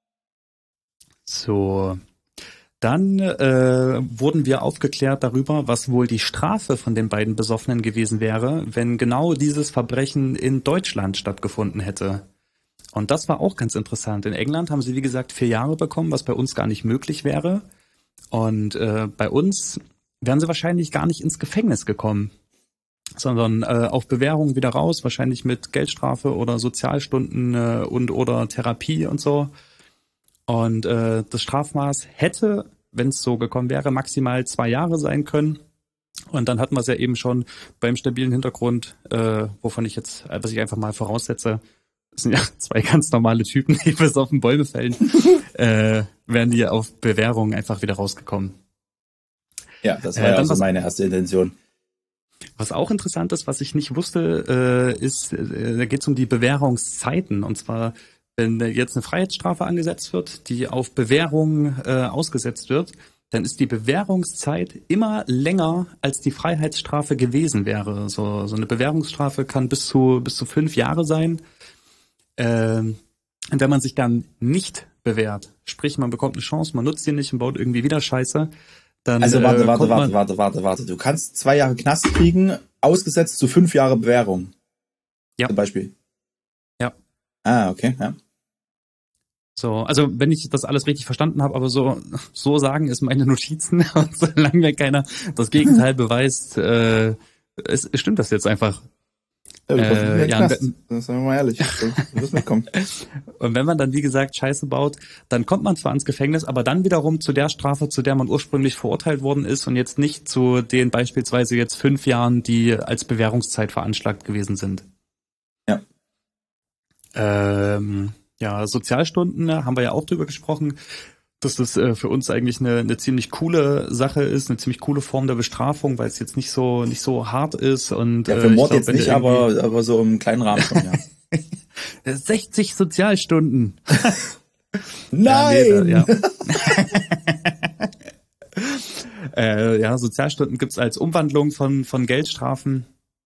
So, dann äh, wurden wir aufgeklärt darüber, was wohl die Strafe von den beiden Besoffenen gewesen wäre, wenn genau dieses Verbrechen in Deutschland stattgefunden hätte. Und das war auch ganz interessant. In England haben sie, wie gesagt, vier Jahre bekommen, was bei uns gar nicht möglich wäre. Und äh, bei uns wären sie wahrscheinlich gar nicht ins Gefängnis gekommen, sondern äh, auf Bewährung wieder raus, wahrscheinlich mit Geldstrafe oder Sozialstunden äh, und oder Therapie und so. Und äh, das Strafmaß hätte, wenn es so gekommen wäre, maximal zwei Jahre sein können. Und dann hatten wir es ja eben schon beim stabilen Hintergrund, äh, wovon ich jetzt, was ich einfach mal voraussetze, das sind ja zwei ganz normale Typen, die bis auf den Bäume fällen, äh, wären die auf Bewährung einfach wieder rausgekommen. Ja, das war Äh, ja dann auch so was- meine erste Intention. Was auch interessant ist, was ich nicht wusste, äh, ist, äh, da geht es um die Bewährungszeiten. Und zwar, wenn jetzt eine Freiheitsstrafe angesetzt wird, die auf Bewährung äh, ausgesetzt wird, dann ist die Bewährungszeit immer länger, als die Freiheitsstrafe gewesen wäre. So, so eine Bewährungsstrafe kann bis zu bis zu fünf Jahre sein. Ähm, und wenn man sich dann nicht bewährt, sprich man bekommt eine Chance, man nutzt die nicht und baut irgendwie wieder Scheiße, dann Also warte, äh, warte, kommt warte, man, warte, warte, warte. Du kannst zwei Jahre Knast kriegen, ausgesetzt zu fünf Jahre Bewährung. Ja. Zum Beispiel. Ja. Ah, okay, ja. So, also wenn ich das alles richtig verstanden habe, aber so so sagen ist meine Notizen und solange mir keiner das Gegenteil beweist, äh, es, stimmt das jetzt einfach. Ja, du kommst Äh, nicht mehr in den ja, Knast. und Das sagen wir mal ehrlich. Du wirst mitkommen. Und wenn man dann, wie gesagt, Scheiße baut, dann kommt man zwar ins Gefängnis, aber dann wiederum zu der Strafe, zu der man ursprünglich verurteilt worden ist und jetzt nicht zu den beispielsweise jetzt fünf Jahren, die als Bewährungszeit veranschlagt gewesen sind. Ja. Ähm, ja, Sozialstunden, ne, haben wir ja auch drüber gesprochen, dass das äh, für uns eigentlich eine, eine ziemlich coole Sache ist, eine ziemlich coole Form der Bestrafung, weil es jetzt nicht so nicht so hart ist und Ja, für äh, ich Mord glaub, jetzt wenn du nicht, irgendwie aber, aber so im kleinen Rahmen schon, ja. sechzig Sozialstunden. Nein! Ja, nee, da, ja. äh, ja, Sozialstunden gibt's als Umwandlung von, von Geldstrafen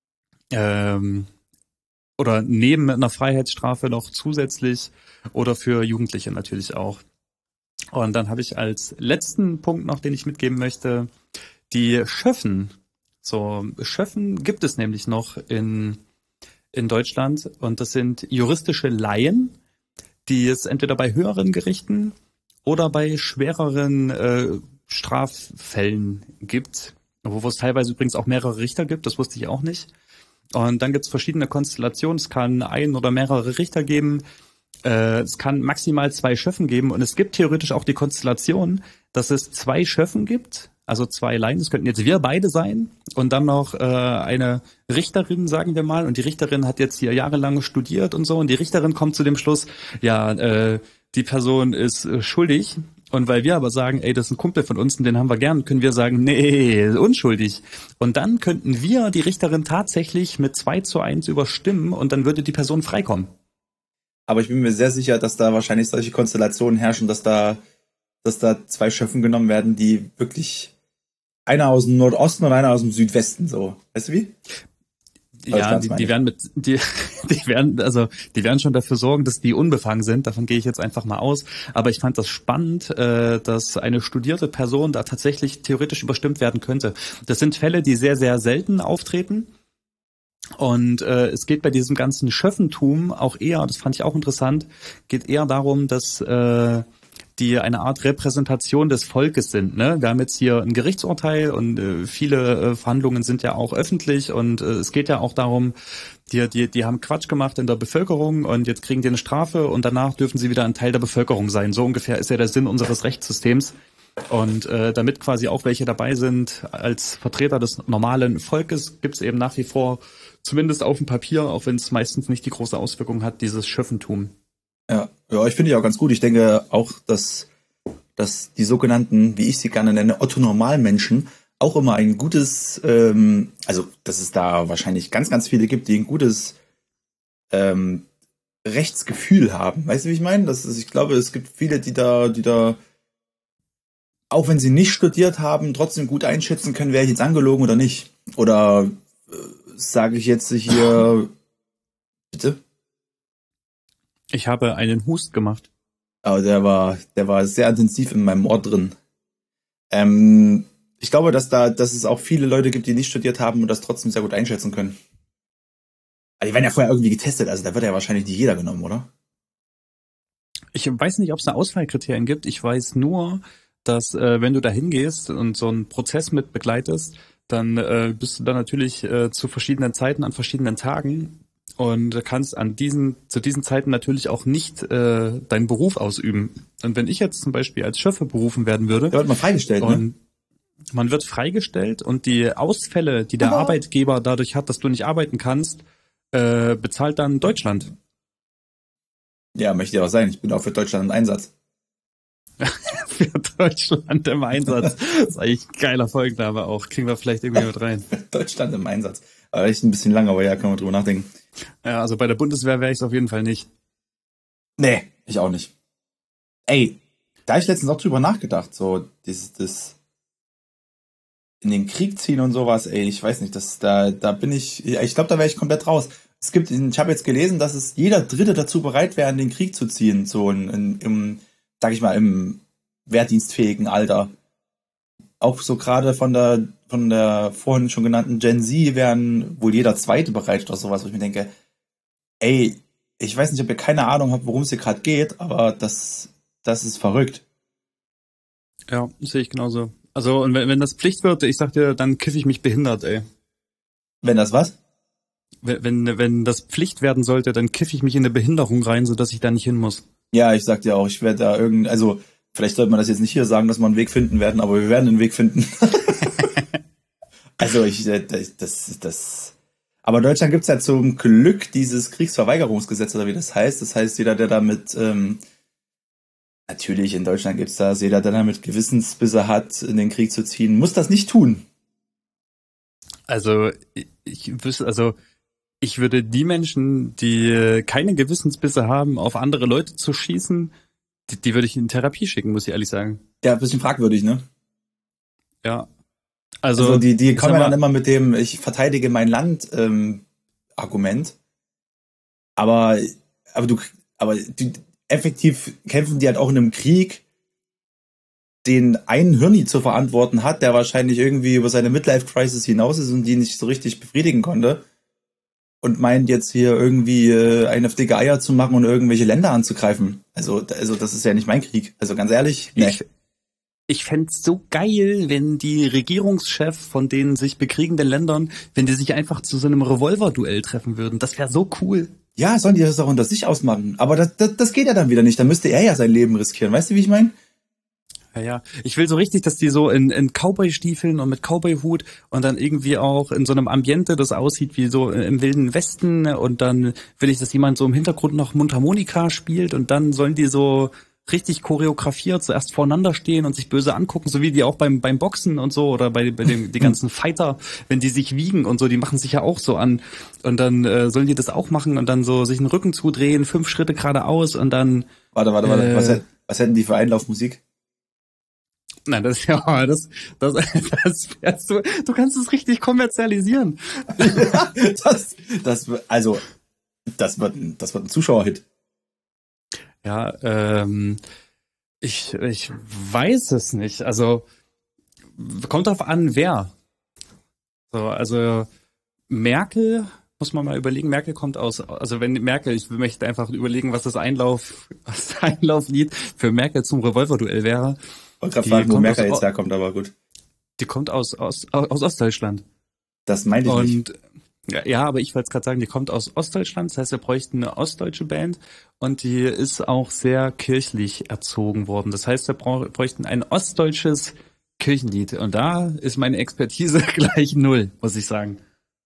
ähm, oder neben einer Freiheitsstrafe noch zusätzlich oder für Jugendliche natürlich auch. Und dann habe ich als letzten Punkt noch, den ich mitgeben möchte, die Schöffen. So, Schöffen gibt es nämlich noch in, in Deutschland und das sind juristische Laien, die es entweder bei höheren Gerichten oder bei schwereren äh, Straffällen gibt, wo es teilweise übrigens auch mehrere Richter gibt, das wusste ich auch nicht. Und dann gibt es verschiedene Konstellationen, es kann ein oder mehrere Richter geben, äh, es kann maximal zwei Schöffen geben und es gibt theoretisch auch die Konstellation, dass es zwei Schöffen gibt, also zwei Laien, das könnten jetzt wir beide sein und dann noch äh, eine Richterin, sagen wir mal, und die Richterin hat jetzt hier jahrelang studiert und so und die Richterin kommt zu dem Schluss, ja, äh, die Person ist äh, schuldig und weil wir aber sagen, ey, das ist ein Kumpel von uns und den haben wir gern, können wir sagen, nee, unschuldig. Und dann könnten wir die Richterin tatsächlich mit zwei zu eins überstimmen und dann würde die Person freikommen. Aber ich bin mir sehr sicher, dass da wahrscheinlich solche Konstellationen herrschen, dass da, dass da zwei Schöffen genommen werden, die wirklich einer aus dem Nordosten und einer aus dem Südwesten, so. Weißt du wie? Ja, die, die werden mit, die, die werden, also, die werden schon dafür sorgen, dass die unbefangen sind. Davon gehe ich jetzt einfach mal aus. Aber ich fand das spannend, äh, dass eine studierte Person da tatsächlich theoretisch überstimmt werden könnte. Das sind Fälle, die sehr, sehr selten auftreten. Und äh, es geht bei diesem ganzen Schöffentum auch eher, das fand ich auch interessant, geht eher darum, dass äh, die eine Art Repräsentation des Volkes sind. Ne? Wir haben jetzt hier ein Gerichtsurteil und äh, viele äh, Verhandlungen sind ja auch öffentlich und äh, es geht ja auch darum, die, die, die haben Quatsch gemacht in der Bevölkerung und jetzt kriegen die eine Strafe und danach dürfen sie wieder ein Teil der Bevölkerung sein. So ungefähr ist ja der Sinn unseres Rechtssystems. Und äh, damit quasi auch welche dabei sind als Vertreter des normalen Volkes, gibt es eben nach wie vor, zumindest auf dem Papier, auch wenn es meistens nicht die große Auswirkung hat, dieses Schöffentum. Ja, ja, ich finde ja auch ganz gut. Ich denke auch, dass, dass die sogenannten, wie ich sie gerne nenne, Otto-Normalmenschen auch immer ein gutes, ähm, also dass es da wahrscheinlich ganz, ganz viele gibt, die ein gutes ähm, Rechtsgefühl haben. Weißt du, wie ich meine? Das ist, ich glaube, es gibt viele, die da, die da, auch wenn sie nicht studiert haben, trotzdem gut einschätzen können, wäre ich jetzt angelogen oder nicht. Oder äh, sage ich jetzt hier, bitte? Ich habe einen Hust gemacht. Aber der war, der war sehr intensiv in meinem Ohr drin. Ähm, ich glaube, dass da, dass es auch viele Leute gibt, die nicht studiert haben und das trotzdem sehr gut einschätzen können. Aber die werden ja vorher irgendwie getestet, also da wird ja wahrscheinlich nicht jeder genommen, oder? Ich weiß nicht, ob es da Auswahlkriterien gibt. Ich weiß nur, dass äh, wenn du da hingehst und so einen Prozess mit begleitest, dann äh, bist du da natürlich äh, zu verschiedenen Zeiten an verschiedenen Tagen und kannst an diesen zu diesen Zeiten natürlich auch nicht äh, deinen Beruf ausüben. Und wenn ich jetzt zum Beispiel als Schöffe berufen werden würde, da wird man freigestellt, und ne? Man wird freigestellt und die Ausfälle, die der Aber Arbeitgeber dadurch hat, dass du nicht arbeiten kannst, äh, bezahlt dann Deutschland. Ja, möchte ja auch sein. Ich bin auch für Deutschland im Einsatz. für Deutschland im Einsatz. Das ist eigentlich ein geiler Folgenname auch. Kriegen wir vielleicht irgendwie mit rein. Deutschland im Einsatz. Aber echt ein bisschen lang, aber ja, kann man drüber nachdenken. Ja, also bei der Bundeswehr wäre ich es auf jeden Fall nicht. Nee, ich auch nicht. Ey, da hab ich letztens auch drüber nachgedacht, so dieses, das in den Krieg ziehen und sowas, ey, ich weiß nicht, das, da, da bin ich, ich glaube, da wäre ich komplett raus. Es gibt, ich habe jetzt gelesen, dass es jeder Dritte dazu bereit wäre, in den Krieg zu ziehen, so in, in, im, sag ich mal, im wehrdienstfähigen Alter. Auch so gerade von der, von der vorhin schon genannten Gen Z wären wohl jeder Zweite bereit oder sowas, wo ich mir denke, ey, ich weiß nicht, ob ihr keine Ahnung habt, worum es hier gerade geht, aber das, das ist verrückt. Ja, sehe ich genauso. Also, und wenn, wenn das Pflicht wird, ich sag dir, dann kiff ich mich behindert, ey. Wenn das was? Wenn, wenn, wenn das Pflicht werden sollte, dann kiff ich mich in eine Behinderung rein, sodass ich da nicht hin muss. Ja, ich sag dir auch, ich werde da irgend, also, vielleicht sollte man das jetzt nicht hier sagen, dass wir einen Weg finden werden, aber wir werden einen Weg finden. Also, ich, das, das, das, aber in Deutschland gibt's ja zum Glück dieses Kriegsverweigerungsgesetz, oder wie das heißt. Das heißt, jeder, der damit, ähm, natürlich, in Deutschland gibt's das, jeder, der damit Gewissensbisse hat, in den Krieg zu ziehen, muss das nicht tun. Also, ich, ich wüsste, also, ich würde die Menschen, die keine Gewissensbisse haben, auf andere Leute zu schießen, die, die würde ich in Therapie schicken, muss ich ehrlich sagen. Ja, ein bisschen fragwürdig, ne? Ja. Also, also die, die kommen ja mal, dann immer mit dem, ich verteidige mein Land, ähm, Argument. Aber, aber du, aber die, effektiv kämpfen die halt auch in einem Krieg, den ein Hirni zu verantworten hat, der wahrscheinlich irgendwie über seine Midlife-Crisis hinaus ist und die nicht so richtig befriedigen konnte. Und meint jetzt hier irgendwie äh, eine auf dicke Eier zu machen und irgendwelche Länder anzugreifen. Also, also das ist ja nicht mein Krieg. Also ganz ehrlich, nee. Ich, ich fänd's so geil, wenn die Regierungschefs von den sich bekriegenden Ländern, wenn die sich einfach zu so einem Revolverduell treffen würden. Das wäre so cool. Ja, sollen die das auch unter sich ausmachen. Aber das, das, das geht ja dann wieder nicht. Da müsste er ja sein Leben riskieren. Weißt du, wie ich meine? Ja, ja. Ich will so richtig, dass die so in, in Cowboy-Stiefeln und mit Cowboy-Hut und dann irgendwie auch in so einem Ambiente, das aussieht wie so im Wilden Westen, und dann will ich, dass jemand so im Hintergrund noch Mundharmonika spielt und dann sollen die so richtig choreografiert zuerst voreinander stehen und sich böse angucken, so wie die auch beim beim Boxen und so oder bei, bei dem die ganzen Fighter, wenn die sich wiegen und so, die machen sich ja auch so an und dann äh, sollen die das auch machen und dann so sich den Rücken zudrehen, fünf Schritte geradeaus und dann Warte, warte, warte. Äh, was, was hätten die für Einlaufmusik? Nein, das ist ja, das, das, das, das du, du kannst es richtig kommerzialisieren. Ja, das, das, also, das wird, das wird ein Zuschauerhit. Ja, ähm, ich, ich weiß es nicht. Also, kommt drauf an, wer. So, also, Merkel, muss man mal überlegen, Merkel kommt aus, also wenn Merkel, ich möchte einfach überlegen, was das Einlauf, was das Einlauflied für Merkel zum Revolverduell wäre. Ich wollte gerade fragen, wo Merkel jetzt herkommt, aber gut. Die kommt aus, aus, aus Ostdeutschland. Das meinte ich nicht. Und ja, ja, aber ich wollte gerade sagen, die kommt aus Ostdeutschland, das heißt, wir bräuchten eine ostdeutsche Band und die ist auch sehr kirchlich erzogen worden. Das heißt, wir bräuchten ein ostdeutsches Kirchenlied und da ist meine Expertise gleich null, muss ich sagen.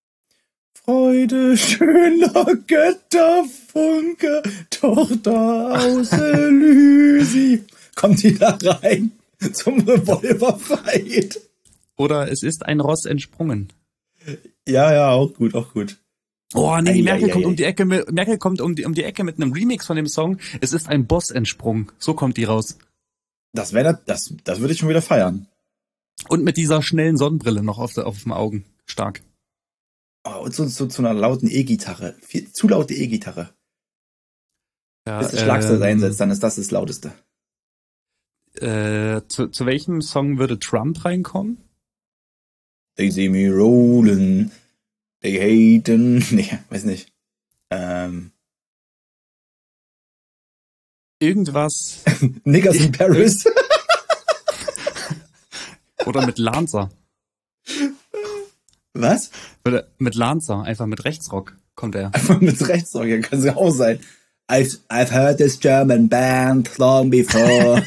Freude, schöner Götterfunke, Tochter aus Elysi. Kommt die da rein zum Revolverfight? Oder es ist ein Ross entsprungen. Ja, ja, auch gut, auch gut. Oh, nee, die Merkel ei, ei, kommt ei. um die Ecke mit, Merkel kommt um die, um die Ecke mit einem Remix von dem Song. Es ist ein Boss entsprungen. So kommt die raus. Das wäre, das, das würde ich schon wieder feiern. Und mit dieser schnellen Sonnenbrille noch auf, auf den Augen. Stark. Oh, und so, so zu einer lauten E-Gitarre. Viel, zu laute E-Gitarre. Ja, Bis das Schlagzeug ähm, einsetzt, dann ist das das Lauteste. Äh, zu, zu welchem Song würde Trump reinkommen? They see me rolling, they haten, nee, weiß nicht. Ähm. Irgendwas. Niggas in Paris. Oder mit Lanza. Was? Oder mit Lanza, einfach mit Rechtsrock kommt er. Einfach mit Rechtsrock, ja, kann es ja auch sein. I've, I've heard this German band long before.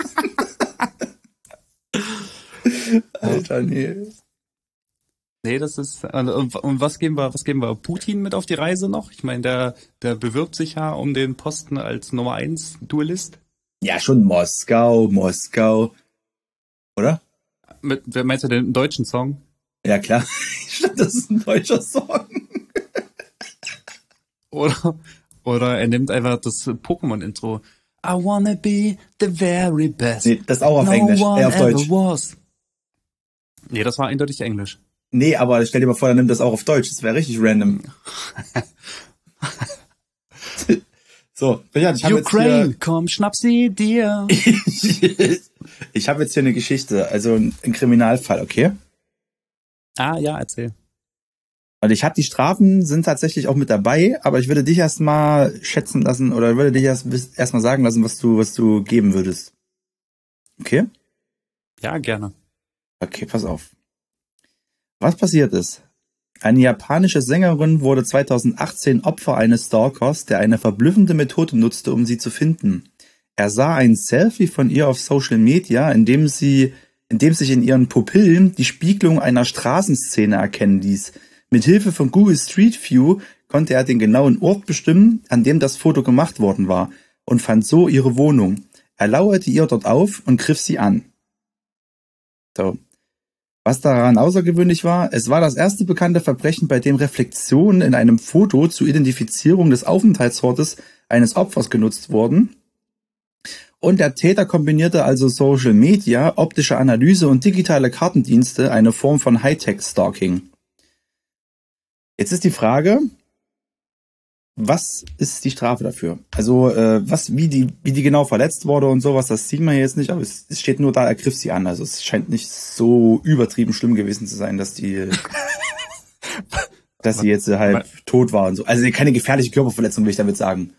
Alter, nee. Nee, das ist, und, und was geben wir, was geben wir Putin mit auf die Reise noch? Ich meine, der, der bewirbt sich ja um den Posten als Nummer eins Duellist. Ja, schon Moskau, Moskau. oder? Mit, wer meinst du den deutschen Song? Ja, klar. Stimmt, das ist ein deutscher Song. Oder, oder er nimmt einfach das Pokémon-Intro. I wanna be the very best. Nee, das ist auch auf No Englisch, one äh, auf ever Deutsch. was. Nee, das war eindeutig Englisch. Nee, aber stell dir mal vor, er nimmt das auch auf Deutsch. Das wäre richtig random. So, Richard, ich habe jetzt Ukraine, hier, komm, schnapp sie dir. ich habe jetzt hier eine Geschichte, also ein Kriminalfall, okay? Ah, ja, erzähl. Und ich habe die Strafen sind tatsächlich auch mit dabei, aber ich würde dich erstmal schätzen lassen oder würde dich erst erstmal sagen lassen, was du was du geben würdest. Okay? Ja, gerne. Okay, pass auf. Was passiert ist? Eine japanische Sängerin wurde zweitausendachtzehn Opfer eines Stalkers, der eine verblüffende Methode nutzte, um sie zu finden. Er sah ein Selfie von ihr auf Social Media, in dem sie, in dem sich in ihren Pupillen die Spiegelung einer Straßenszene erkennen ließ. Mit Hilfe von Google Street View konnte er den genauen Ort bestimmen, an dem das Foto gemacht worden war, und fand so ihre Wohnung. Er lauerte ihr dort auf und griff sie an. So. Was daran außergewöhnlich war, es war das erste bekannte Verbrechen, bei dem Reflexionen in einem Foto zur Identifizierung des Aufenthaltsortes eines Opfers genutzt wurden. Und der Täter kombinierte also Social Media, optische Analyse und digitale Kartendienste, eine Form von Hightech-Stalking. Jetzt ist die Frage, was ist die Strafe dafür? Also äh, was, wie die, wie die genau verletzt wurde und sowas, das sieht man hier jetzt nicht, aber es, es steht nur da, er griff sie an. Also es scheint nicht so übertrieben schlimm gewesen zu sein, dass die, dass sie jetzt äh, halb tot war und so. Also keine gefährliche Körperverletzung, will ich damit sagen.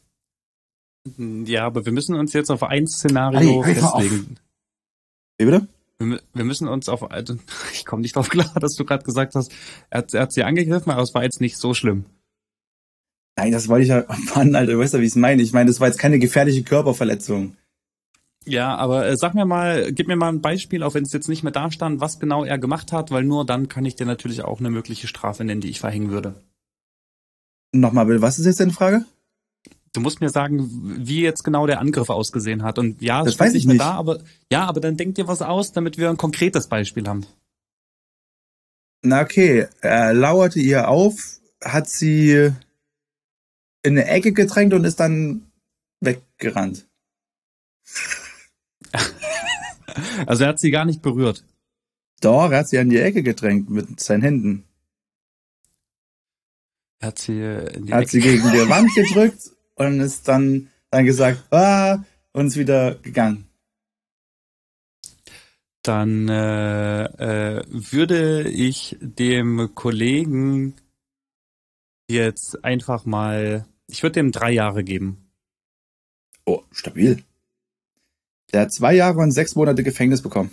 Ja, aber wir müssen uns jetzt auf ein Szenario Hey, hey, festlegen. Wie bitte? Wir, wir müssen uns auf, also, ich komme nicht drauf klar, dass du gerade gesagt hast, er hat, er hat sie angegriffen, aber es war jetzt nicht so schlimm. Nein, das wollte ich ja, Mann, Alter, du weißt ja, wie ich es meine. Ich meine, das war jetzt keine gefährliche Körperverletzung. Ja, aber äh, sag mir mal, gib mir mal ein Beispiel, auch wenn es jetzt nicht mehr da stand, was genau er gemacht hat, weil nur dann kann ich dir natürlich auch eine mögliche Strafe nennen, die ich verhängen würde. Nochmal, Bill, was ist jetzt deine Frage? Du musst mir sagen, wie jetzt genau der Angriff ausgesehen hat. Und ja, es Das steht weiß nicht ich mehr nicht. da, aber ja, aber dann denk dir was aus, damit wir ein konkretes Beispiel haben. Na okay, er lauerte ihr auf, hat sie in eine Ecke gedrängt und ist dann weggerannt. Also er hat sie gar nicht berührt. Doch, er hat sie an die Ecke gedrängt mit seinen Händen. Er hat sie in die Er hat Ecke sie gegen die Wand gedrückt und ist dann, dann gesagt, ah, und ist wieder gegangen. Dann äh, äh, würde ich dem Kollegen jetzt einfach mal, ich würde dem drei Jahre geben. Oh, stabil. Der hat zwei Jahre und sechs Monate Gefängnis bekommen.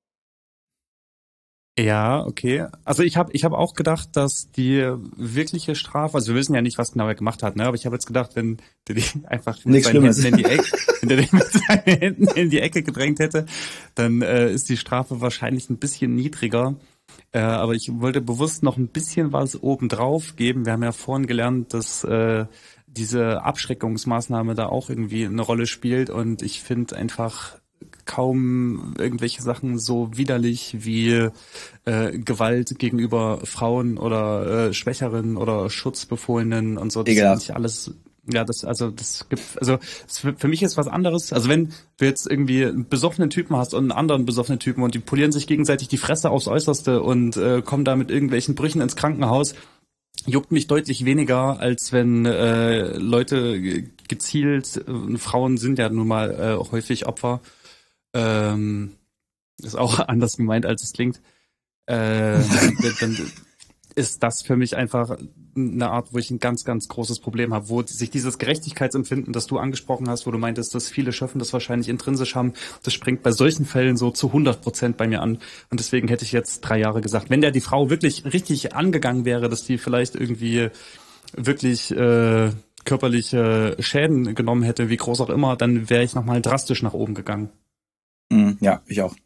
Ja, okay. Also ich habe ich hab auch gedacht, dass die wirkliche Strafe, also wir wissen ja nicht, was genau er gemacht hat, ne? Aber ich habe jetzt gedacht, wenn der die einfach mit Nichts seinen Schlimmes. Händen in die Ecke, wenn der den mit seinen Händen in die Ecke gedrängt hätte, dann äh, ist die Strafe wahrscheinlich ein bisschen niedriger. Äh, aber ich wollte bewusst noch ein bisschen was obendrauf geben. Wir haben ja vorhin gelernt, dass äh, diese Abschreckungsmaßnahme da auch irgendwie eine Rolle spielt. Und ich finde einfach kaum irgendwelche Sachen so widerlich wie äh, Gewalt gegenüber Frauen oder äh, Schwächeren oder Schutzbefohlenen und so. Das finde Ekelhaft. ich alles. Ja, das, also, das gibt, also, das für, für mich ist was anderes. Also, wenn du jetzt irgendwie einen besoffenen Typen hast und einen anderen besoffenen Typen und die polieren sich gegenseitig die Fresse aufs Äußerste und äh, kommen da mit irgendwelchen Brüchen ins Krankenhaus, juckt mich deutlich weniger, als wenn äh, Leute gezielt, äh, Frauen sind ja nun mal äh, häufig Opfer, ähm, ist auch anders gemeint, als es klingt, ähm, dann ist das für mich einfach eine Art, wo ich ein ganz, ganz großes Problem habe, wo sich dieses Gerechtigkeitsempfinden, das du angesprochen hast, wo du meintest, dass viele Schöffen das wahrscheinlich intrinsisch haben, das springt bei solchen Fällen so zu hundert Prozent bei mir an. Und deswegen hätte ich jetzt drei Jahre gesagt. Wenn der die Frau wirklich richtig angegangen wäre, dass die vielleicht irgendwie wirklich äh, körperliche Schäden genommen hätte, wie groß auch immer, dann wäre ich nochmal drastisch nach oben gegangen. Mm, ja, ich auch.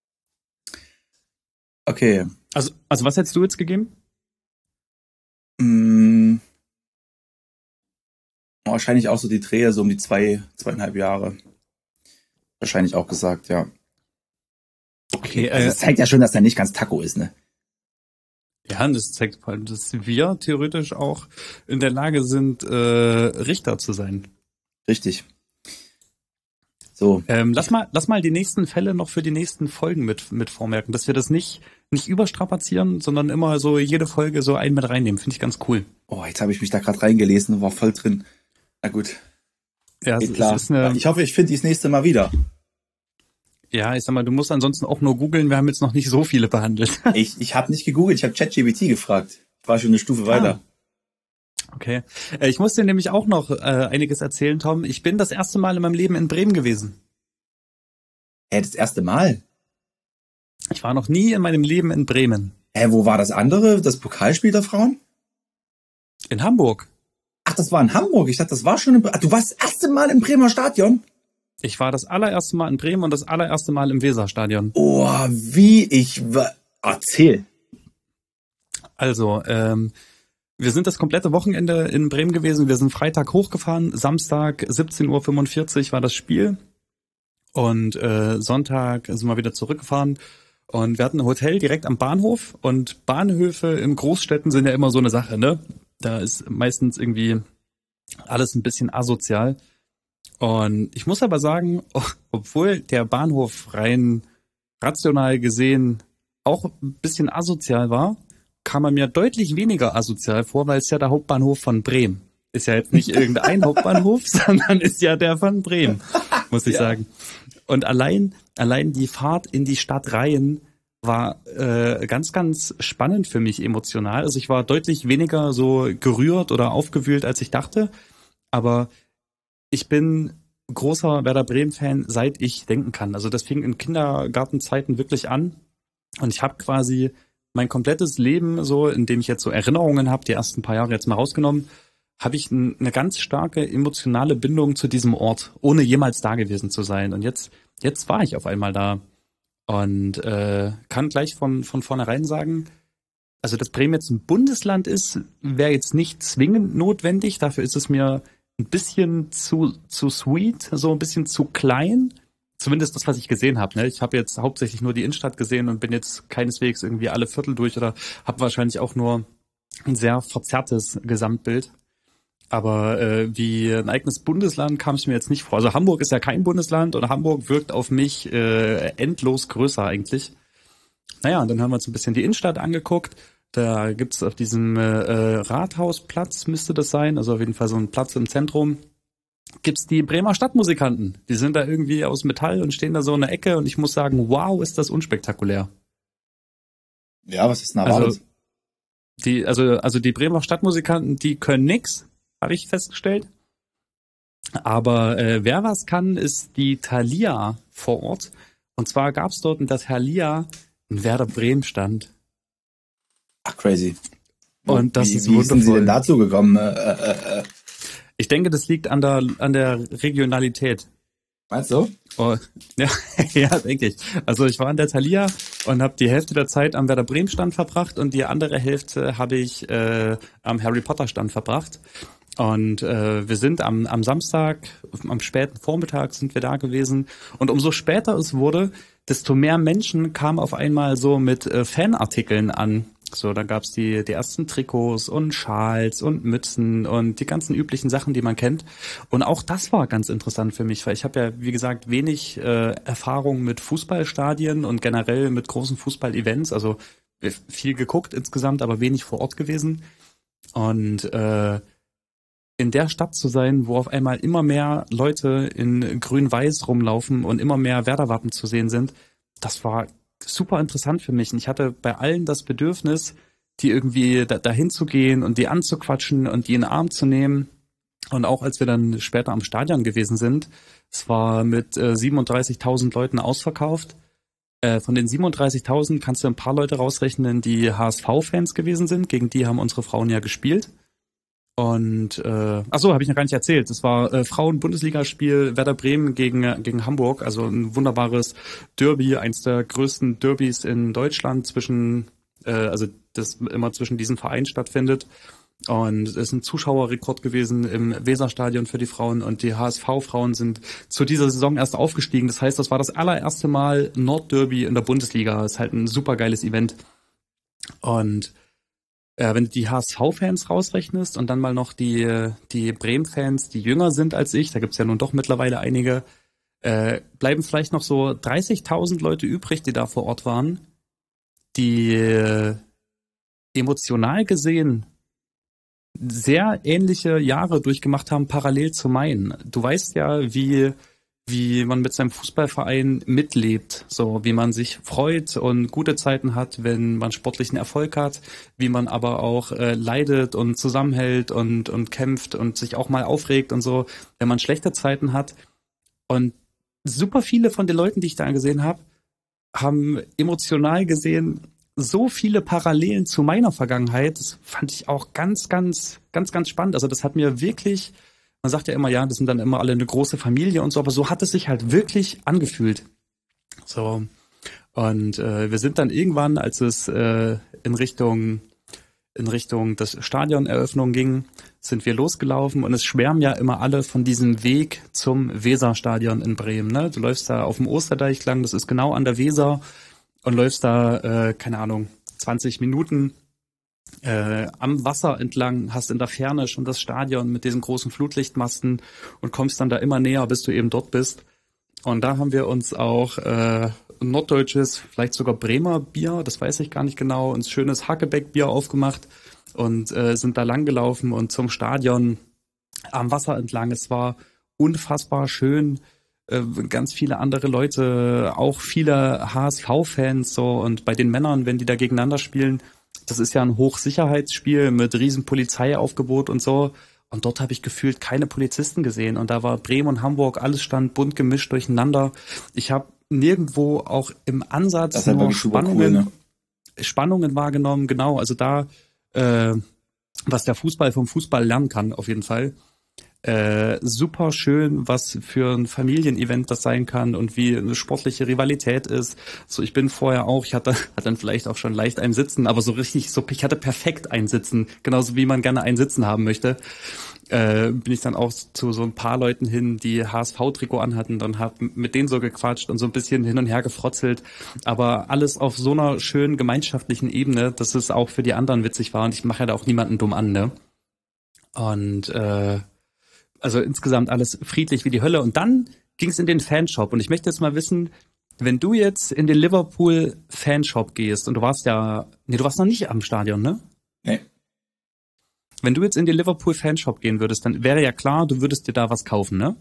Okay. Also, also was hättest du jetzt gegeben? Mm, wahrscheinlich auch so die Drehe, so um die zwei, zweieinhalb Jahre. Wahrscheinlich auch gesagt, ja. Okay, also das zeigt ja schon, dass er nicht ganz Taco ist, ne? Ja, und das zeigt vor allem, dass wir theoretisch auch in der Lage sind, äh, Richter zu sein. Richtig. So. Ähm, lass mal, lass mal die nächsten Fälle noch für die nächsten Folgen mit, mit vormerken, dass wir das nicht, nicht überstrapazieren, sondern immer so jede Folge so einen mit reinnehmen. Finde ich ganz cool. Oh, jetzt habe ich mich da gerade reingelesen und war voll drin. Na gut. Ja, Geht es, klar. es ist eine, Ich hoffe, ich finde die das nächste Mal wieder. ja, ich sag mal, du musst ansonsten auch nur googeln. Wir haben jetzt noch nicht so viele behandelt. Ich, ich habe nicht gegoogelt, ich habe ChatGPT gefragt. Ich war schon eine Stufe weiter. Ah, okay. Äh, Ich muss dir nämlich auch noch äh, einiges erzählen, Tom. Ich bin das erste Mal in meinem Leben in Bremen gewesen. Hä, das erste Mal? Ich war noch nie in meinem Leben in Bremen. Hä, wo war das andere? Das Pokalspiel der Frauen? In Hamburg. Ach, das war in Hamburg. Ich dachte, das war schon in Bre- Ach, du warst das erste Mal im Bremer Stadion? Ich war das allererste Mal in Bremen und das allererste Mal im Weserstadion. Oh, wie ich war. Erzähl. Also, ähm, wir sind das komplette Wochenende in Bremen gewesen. Wir sind Freitag hochgefahren. Samstag siebzehn Uhr fünfundvierzig war das Spiel. Und äh, Sonntag sind wir wieder zurückgefahren. Und wir hatten ein Hotel direkt am Bahnhof. Und Bahnhöfe in Großstädten sind ja immer so eine Sache, ne? Da ist meistens irgendwie alles ein bisschen asozial. Und ich muss aber sagen, obwohl der Bahnhof rein rational gesehen auch ein bisschen asozial war, kam er mir deutlich weniger asozial vor, weil es ja der Hauptbahnhof von Bremen ist. Ja jetzt nicht irgendein Hauptbahnhof, sondern ist ja der von Bremen, muss ich Ja. sagen. Und allein, allein die Fahrt in die Stadt rein war äh, ganz, ganz spannend für mich emotional. Also ich war deutlich weniger so gerührt oder aufgewühlt, als ich dachte. Aber ich bin großer Werder Bremen-Fan, seit ich denken kann. Also das fing in Kindergartenzeiten wirklich an. Und ich habe quasi mein komplettes Leben, so in dem ich jetzt so Erinnerungen habe, die ersten paar Jahre jetzt mal rausgenommen, habe ich n- eine ganz starke emotionale Bindung zu diesem Ort, ohne jemals da gewesen zu sein. Und jetzt, jetzt war ich auf einmal da und äh, kann gleich von, von vornherein sagen, also dass Bremen jetzt ein Bundesland ist, wäre jetzt nicht zwingend notwendig. Dafür ist es mir ein bisschen zu, zu sweet, so ein bisschen zu klein. Zumindest das, was ich gesehen habe. Ne? Ich habe jetzt hauptsächlich nur die Innenstadt gesehen und bin jetzt keineswegs irgendwie alle Viertel durch oder habe wahrscheinlich auch nur ein sehr verzerrtes Gesamtbild. Aber äh, wie ein eigenes Bundesland kam es mir jetzt nicht vor. Also Hamburg ist ja kein Bundesland und Hamburg wirkt auf mich äh, endlos größer eigentlich. Naja, und dann haben wir uns ein bisschen die Innenstadt angeguckt. Da gibt's auf diesem äh, Rathausplatz, müsste das sein, also auf jeden Fall so ein Platz im Zentrum, gibt's die Bremer Stadtmusikanten. Die sind da irgendwie aus Metall und stehen da so in der Ecke und ich muss sagen, wow, ist das unspektakulär. Ja, was ist denn erwartet? Also die, also, also die Bremer Stadtmusikanten, die können nix, habe ich festgestellt. Aber äh, wer was kann, ist die Thalia vor Ort. Und zwar gab's dort in der Thalia einen Werder Bremen Stand. Ach, crazy. Und das wie, ist wie sind Sie wundervoll. denn dazu gekommen? Äh, äh, äh. Ich denke, das liegt an der, an der Regionalität. Meinst du? Oh, ja, ja, denke ich. Also ich war in der Thalia und habe die Hälfte der Zeit am Werder Bremen Stand verbracht und die andere Hälfte habe ich äh, am Harry Potter Stand verbracht. Und äh, wir sind am, am Samstag, am späten Vormittag sind wir da gewesen. Und umso später es wurde, desto mehr Menschen kamen auf einmal so mit äh, Fanartikeln an. So, da gab's die, die ersten Trikots und Schals und Mützen und die ganzen üblichen Sachen, die man kennt. Und auch das war ganz interessant für mich, weil ich habe ja, wie gesagt, wenig äh, Erfahrung mit Fußballstadien und generell mit großen Fußball-Events. Also viel geguckt insgesamt, aber wenig vor Ort gewesen. Und äh, in der Stadt zu sein, wo auf einmal immer mehr Leute in grün-weiß rumlaufen und immer mehr Werder-Wappen zu sehen sind, das war super interessant für mich. Und ich hatte bei allen das Bedürfnis, die irgendwie da, dahin zu gehen und die anzuquatschen und die in den Arm zu nehmen. Und auch als wir dann später am Stadion gewesen sind, es war mit äh, siebenunddreißigtausend Leuten ausverkauft. Äh, von den siebenunddreißigtausend kannst du ein paar Leute rausrechnen, die H S V-Fans gewesen sind. Gegen die haben unsere Frauen ja gespielt. Und äh, ach so, habe ich noch gar nicht erzählt. Es war äh, Frauen-Bundesligaspiel Werder Bremen gegen gegen Hamburg, also ein wunderbares Derby, eins der größten Derbys in Deutschland zwischen, äh, also das immer zwischen diesen Vereinen stattfindet. Und es ist ein Zuschauerrekord gewesen im Weserstadion für die Frauen und die H S V-Frauen sind zu dieser Saison erst aufgestiegen. Das heißt, das war das allererste Mal Nordderby in der Bundesliga. Das ist halt ein super geiles Event. Und äh, wenn du die H S V-Fans rausrechnest und dann mal noch die, die Bremen-Fans, die jünger sind als ich, da gibt's ja nun doch mittlerweile einige, äh, bleiben vielleicht noch so dreißigtausend Leute übrig, die da vor Ort waren, die äh, emotional gesehen sehr ähnliche Jahre durchgemacht haben, parallel zu meinen. Du weißt ja, wie wie man mit seinem Fußballverein mitlebt, so wie man sich freut und gute Zeiten hat, wenn man sportlichen Erfolg hat, wie man aber auch äh, leidet und zusammenhält und und kämpft und sich auch mal aufregt und so, wenn man schlechte Zeiten hat. Und super viele von den Leuten, die ich da gesehen habe, haben emotional gesehen so viele Parallelen zu meiner Vergangenheit. Das fand ich auch ganz, ganz, ganz, ganz spannend. Also das hat mir wirklich, man sagt ja immer, ja, das sind dann immer alle eine große Familie und so, aber so hat es sich halt wirklich angefühlt. So. Und äh, wir sind dann irgendwann, als es äh, in Richtung in Richtung des Stadioneröffnung ging, sind wir losgelaufen und es schwärmen ja immer alle von diesem Weg zum Weserstadion in Bremen. Ne? Du läufst da auf dem Osterdeich lang, das ist genau an der Weser und läufst da, äh, keine Ahnung, zwanzig Minuten äh, am Wasser entlang, hast in der Ferne schon das Stadion mit diesen großen Flutlichtmasten und kommst dann da immer näher, bis du eben dort bist. Und da haben wir uns auch äh, norddeutsches, vielleicht sogar Bremer Bier, das weiß ich gar nicht genau, ein schönes Hackebeck-Bier aufgemacht und äh, sind da lang gelaufen und zum Stadion am Wasser entlang. Es war unfassbar schön. Äh, ganz viele andere Leute, auch viele H S V-Fans so und bei den Männern, wenn die da gegeneinander spielen, das ist ja ein Hochsicherheitsspiel mit riesen Polizeiaufgebot und so. Und dort habe ich gefühlt keine Polizisten gesehen. Und da war Bremen und Hamburg, alles stand bunt gemischt durcheinander. Ich habe nirgendwo auch im Ansatz Das ist halt nur wirklich super Spannungen, cool, ne? Spannungen wahrgenommen. Genau, also da, äh, was der Fußball vom Fußball lernen kann, auf jeden Fall. Äh, super schön, was für ein Familienevent das sein kann und wie eine sportliche Rivalität ist. So, ich bin vorher auch, ich hatte, hatte dann vielleicht auch schon leicht ein Sitzen, aber so richtig, so, ich hatte perfekt ein Sitzen, genauso wie man gerne ein Sitzen haben möchte. Äh, bin ich dann auch zu so ein paar Leuten hin, die H S V-Trikot anhatten, dann hab mit denen so gequatscht und so ein bisschen hin und her gefrotzelt, aber alles auf so einer schönen gemeinschaftlichen Ebene, dass es auch für die anderen witzig war und ich mache ja da auch niemanden dumm an, ne? Und äh, also insgesamt alles friedlich wie die Hölle. Und dann ging es in den Fanshop. Und ich möchte jetzt mal wissen, wenn du jetzt in den Liverpool Fanshop gehst, und du warst ja, nee, du warst noch nicht am Stadion, ne? Nee. Wenn du jetzt in den Liverpool Fanshop gehen würdest, dann wäre ja klar, du würdest dir da was kaufen, ne?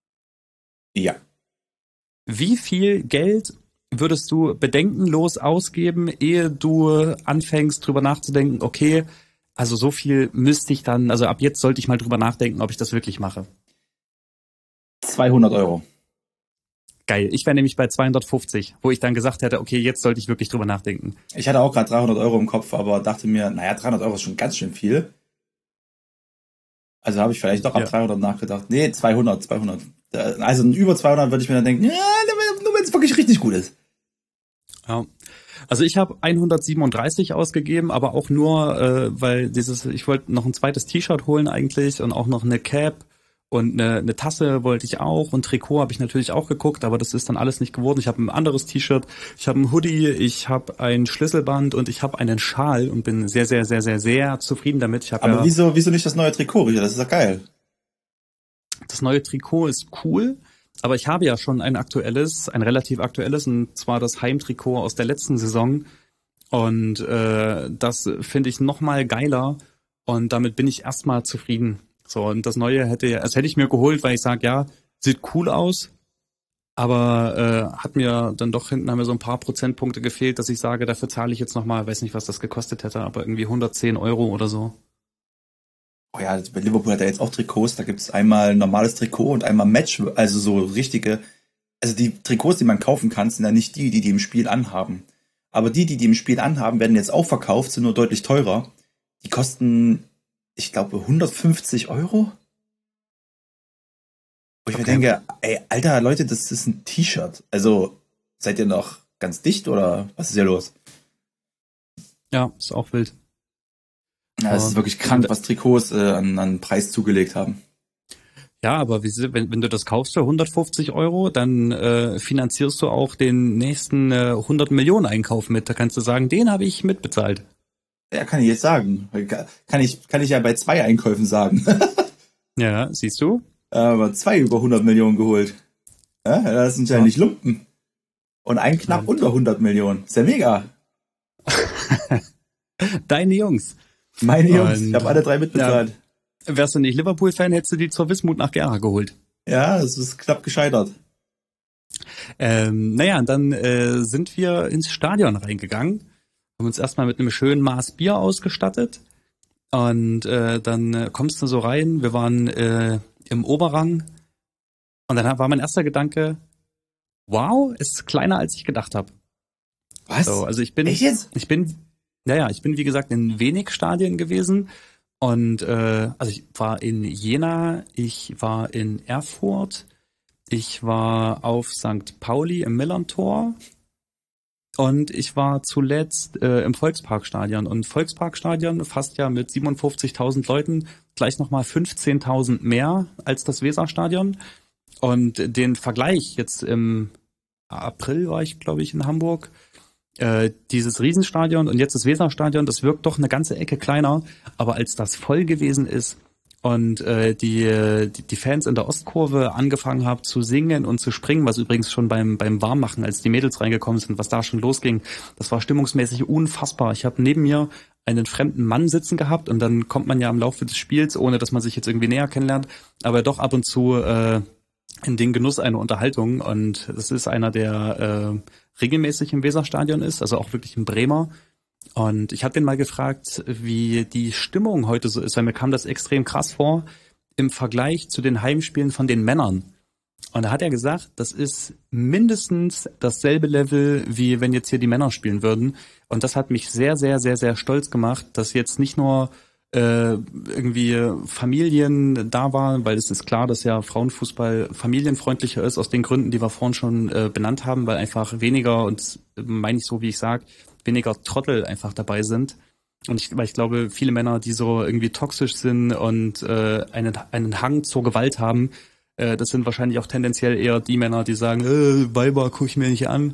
Ja. Wie viel Geld würdest du bedenkenlos ausgeben, ehe du anfängst, drüber nachzudenken, okay, also so viel müsste ich dann, also ab jetzt sollte ich mal drüber nachdenken, ob ich das wirklich mache. zweihundert Euro. Geil. Ich wäre nämlich bei zweihundertfünfzig, wo ich dann gesagt hätte, okay, jetzt sollte ich wirklich drüber nachdenken. Ich hatte auch gerade dreihundert Euro im Kopf, aber dachte mir, naja, dreihundert Euro ist schon ganz schön viel. Also habe ich vielleicht doch ab Ja. dreihundert nachgedacht. Nee, zweihundert, zweihundert. Also über zweihundert würde ich mir dann denken, ja, nur wenn es wirklich richtig gut ist. Ja. Also ich habe hundertsiebenunddreißig ausgegeben, aber auch nur, äh, weil dieses, ich wollte noch ein zweites T-Shirt holen eigentlich und auch noch eine Cap und eine, eine Tasse wollte ich auch und Trikot habe ich natürlich auch geguckt, aber das ist dann alles nicht geworden. Ich habe ein anderes T-Shirt, ich habe ein Hoodie, ich habe ein Schlüsselband und ich habe einen Schal und bin sehr, sehr, sehr, sehr, sehr zufrieden damit. Ich Aber ja, wieso, wieso nicht das neue Trikot, Richard? Das ist doch geil. Das neue Trikot ist cool. Aber ich habe ja schon ein aktuelles, ein relativ aktuelles, und zwar das Heimtrikot aus der letzten Saison. Und äh, das finde ich noch mal geiler. Und damit bin ich erstmal zufrieden. So, und das Neue hätte ja, das hätte ich mir geholt, weil ich sage, ja, sieht cool aus. Aber äh, hat mir dann doch hinten haben mir so ein paar Prozentpunkte gefehlt, dass ich sage, dafür zahle ich jetzt nochmal, weiß nicht, was das gekostet hätte, aber irgendwie hundertzehn Euro oder so. Oh ja, bei Liverpool hat er jetzt auch Trikots. Da gibt es einmal ein normales Trikot und einmal Match, also so richtige. Also die Trikots, die man kaufen kann, sind ja nicht die, die die im Spiel anhaben. Aber die, die die im Spiel anhaben, werden jetzt auch verkauft, sind nur deutlich teurer. Die kosten, ich glaube, hundertfünfzig Euro. Wo ich mir Okay. denke, ey, Alter, Leute, das ist ein T-Shirt. Also, seid ihr noch ganz dicht oder was ist hier los? Ja, ist auch wild. Ja, es ist wirklich krank, was Trikots äh, an, an Preis zugelegt haben. Ja, aber wie, wenn, wenn du das kaufst für hundertfünfzig Euro, dann äh, finanzierst du auch den nächsten äh, hundert Millionen Einkauf mit. Da kannst du sagen, den habe ich mitbezahlt. Ja, kann ich jetzt sagen. Kann ich, kann ich ja bei zwei Einkäufen sagen. Ja, siehst du? Aber zwei über hundert Millionen geholt. Ja, das sind ja, ja nicht Lumpen. Und ein knapp ja. unter hundert Millionen. Ist ja mega. Deine Jungs. Meine Jungs, und, ich habe alle drei mitbezahlt. Ja, wärst du nicht Liverpool-Fan, hättest du die zur Wismut nach Gera geholt. Ja, es ist knapp gescheitert. Ähm, naja, und dann äh, sind wir ins Stadion reingegangen, haben uns erstmal mit einem schönen Maß Bier ausgestattet und äh, dann äh, kommst du so rein, wir waren äh, im Oberrang und dann war mein erster Gedanke, wow, ist kleiner als ich gedacht habe. Was? So, also ich bin, Echt jetzt? ich bin, naja, ich bin wie gesagt in wenig Stadien gewesen und äh, also ich war in Jena, ich war in Erfurt, ich war auf Sankt Pauli im Millerntor und ich war zuletzt äh, im Volksparkstadion. Und Volksparkstadion fasst ja mit siebenundfünfzigtausend Leuten gleich nochmal fünfzehntausend mehr als das Weserstadion. Und den Vergleich jetzt im April war ich, glaube ich, in Hamburg. Äh, dieses Riesenstadion und jetzt das Weserstadion, das wirkt doch eine ganze Ecke kleiner. Aber als das voll gewesen ist, und äh, die, die die Fans in der Ostkurve angefangen haben zu singen und zu springen, was übrigens schon beim beim Warmmachen, als die Mädels reingekommen sind, was da schon losging, das war stimmungsmäßig unfassbar. Ich habe neben mir einen fremden Mann sitzen gehabt und dann kommt man ja im Laufe des Spiels, ohne dass man sich jetzt irgendwie näher kennenlernt, aber doch ab und zu äh, in den Genuss einer Unterhaltung und das ist einer, der äh, regelmäßig im Weserstadion ist, also auch wirklich ein Bremer. Und ich habe den mal gefragt, wie die Stimmung heute so ist, weil mir kam das extrem krass vor im Vergleich zu den Heimspielen von den Männern. Und da hat er gesagt, das ist mindestens dasselbe Level, wie wenn jetzt hier die Männer spielen würden. Und das hat mich sehr, sehr, sehr, sehr stolz gemacht, dass jetzt nicht nur äh, irgendwie Familien da waren, weil es ist klar, dass ja Frauenfußball familienfreundlicher ist, aus den Gründen, die wir vorhin schon äh, benannt haben, weil einfach weniger, und meine ich so, wie ich sage, weniger Trottel einfach dabei sind. Und ich, weil ich glaube, viele Männer, die so irgendwie toxisch sind und äh, einen, einen Hang zur Gewalt haben, äh, das sind wahrscheinlich auch tendenziell eher die Männer, die sagen, äh, Weiber, guck ich mir nicht an.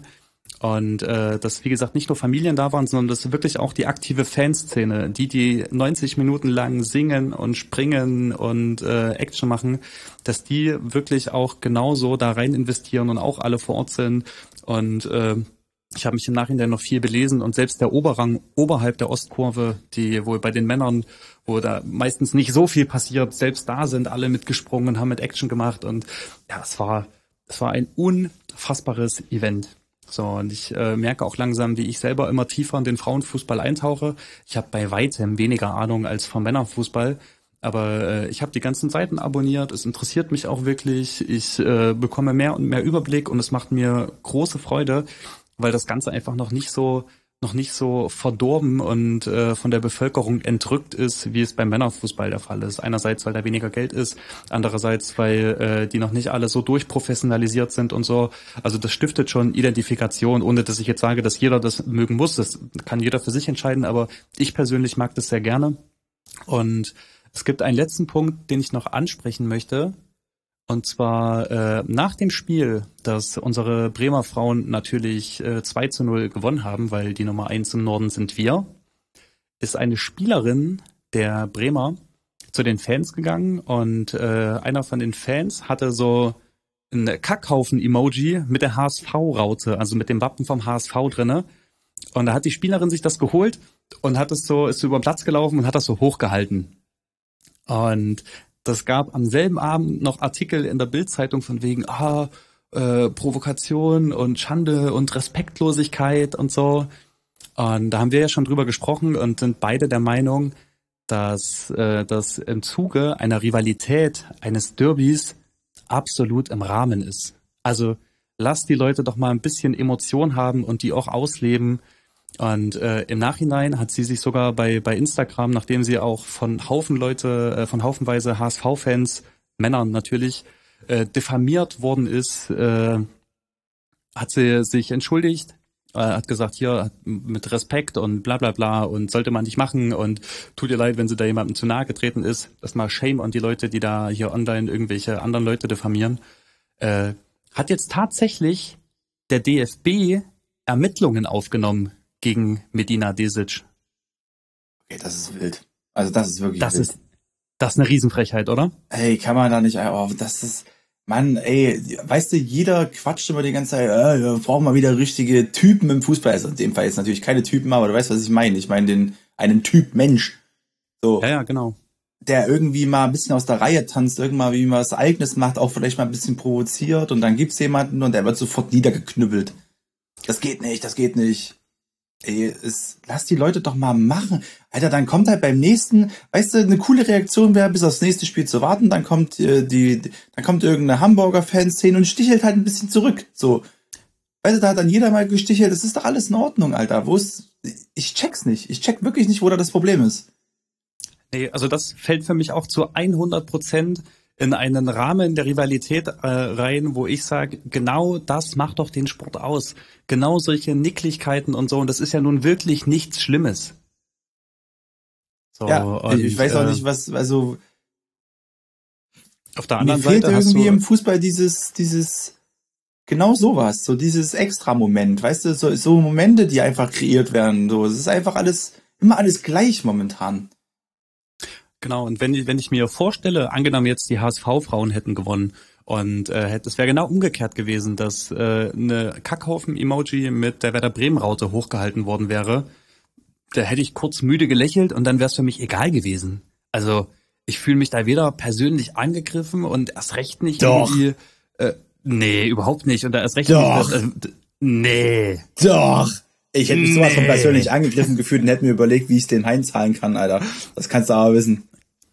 Und äh, dass, wie gesagt, nicht nur Familien da waren, sondern dass wirklich auch die aktive Fanszene, die die neunzig Minuten lang singen und springen und äh, Action machen, dass die wirklich auch genauso da rein investieren und auch alle vor Ort sind. Und äh, ich habe mich im Nachhinein noch viel belesen und selbst der Oberrang oberhalb der Ostkurve, die wohl bei den Männern, wo da meistens nicht so viel passiert, selbst da sind alle mitgesprungen und haben mit Action gemacht und ja, es war, es war ein unfassbares Event. So, und ich äh, merke auch langsam, wie ich selber immer tiefer in den Frauenfußball eintauche. Ich habe bei weitem weniger Ahnung als vom Männerfußball, aber äh, ich habe die ganzen Seiten abonniert. Es interessiert mich auch wirklich. Ich äh, bekomme mehr und mehr Überblick und es macht mir große Freude, weil das Ganze einfach noch nicht so noch nicht so verdorben und äh, von der Bevölkerung entrückt ist, wie es beim Männerfußball der Fall ist. Einerseits, weil da weniger Geld ist, andererseits, weil äh, die noch nicht alle so durchprofessionalisiert sind und so. Also das stiftet schon Identifikation, ohne dass ich jetzt sage, dass jeder das mögen muss. Das kann jeder für sich entscheiden, aber ich persönlich mag das sehr gerne. Und es gibt einen letzten Punkt, den ich noch ansprechen möchte. Und zwar äh, nach dem Spiel, dass unsere Bremer Frauen natürlich äh, zwei zu null gewonnen haben, weil die Nummer eins im Norden sind wir, ist eine Spielerin der Bremer zu den Fans gegangen und äh, einer von den Fans hatte so ein Kackhaufen-Emoji mit der H S V-Raute, also mit dem Wappen vom H S V drinne. Und da hat die Spielerin sich das geholt und hat es so, ist so über den Platz gelaufen und hat das so hochgehalten. Und das gab am selben Abend noch Artikel in der Bild-Zeitung von wegen, ah, äh, Provokation und Schande und Respektlosigkeit und so. Und da haben wir ja schon drüber gesprochen und sind beide der Meinung, dass äh, das im Zuge einer Rivalität, eines Derbys absolut im Rahmen ist. Also lasst die Leute doch mal ein bisschen Emotion haben und die auch ausleben. Und äh, im Nachhinein hat sie sich sogar bei bei Instagram, nachdem sie auch von Haufen Leute, äh, von haufenweise H S V-Fans, Männern natürlich, äh, diffamiert worden ist, äh, hat sie sich entschuldigt äh, hat gesagt, hier mit Respekt und bla bla bla und sollte man nicht machen und tut ihr leid, wenn sie da jemandem zu nahe getreten ist. Das mal Shame on die Leute, die da hier online irgendwelche anderen Leute diffamieren. Äh, hat jetzt tatsächlich der D F B Ermittlungen aufgenommen gegen Medina Desic. Okay, das ist wild. Also das ist wirklich Das wild. ist, das ist eine Riesenfrechheit, oder? Ey, kann man da nicht, oh, das ist, Mann, ey, weißt du, jeder quatscht immer die ganze Zeit, äh, wir brauchen mal wieder richtige Typen im Fußball. Also in dem Fall jetzt natürlich keine Typen, aber du weißt, was ich meine. Ich meine den, einen Typ Mensch. So. Ja, ja, genau. Der irgendwie mal ein bisschen aus der Reihe tanzt, irgendwann wie man was Eigenes macht, auch vielleicht mal ein bisschen provoziert und dann gibt's jemanden und der wird sofort niedergeknüppelt. Das geht nicht, das geht nicht. Ey, es, lass die Leute doch mal machen. Alter, dann kommt halt beim nächsten, weißt du, eine coole Reaktion wäre, bis aufs nächste Spiel zu warten, dann kommt äh, die, dann kommt irgendeine Hamburger Fanszene und stichelt halt ein bisschen zurück. So. Weißt du, da hat dann jeder mal gestichelt, das ist doch alles in Ordnung, Alter. Wo ist, ich check's nicht. Ich check wirklich nicht, wo da das Problem ist. Nee, also das fällt für mich auch zu hundert Prozent in einen Rahmen der Rivalität äh, rein, wo ich sage, genau das macht doch den Sport aus. Genau solche Nicklichkeiten und so. Und das ist ja nun wirklich nichts Schlimmes. So, ja, und, ich weiß auch äh, nicht, was, also auf der mir anderen fehlt Seite hast irgendwie du, im Fußball dieses, dieses, genau sowas, so dieses Extra-Moment, weißt du, so, so Momente, die einfach kreiert werden. So, es ist einfach alles, immer alles gleich momentan. genau, und wenn ich, wenn ich mir vorstelle, angenommen jetzt die H S V-Frauen hätten gewonnen und äh, hätte, es wäre genau umgekehrt gewesen, dass äh, eine Kackhaufen-Emoji mit der Werder Bremen-Raute hochgehalten worden wäre, da hätte ich kurz müde gelächelt und dann wäre es für mich egal gewesen. Also ich fühle mich da weder persönlich angegriffen und erst recht nicht Doch. irgendwie, äh, nee, überhaupt nicht und da erst recht Doch. nicht, äh, nee. Doch! Ich hätte mich sowas von Nee. persönlich angegriffen gefühlt und hätte mir überlegt, wie ich den heimzahlen kann, Alter. Das kannst du aber wissen.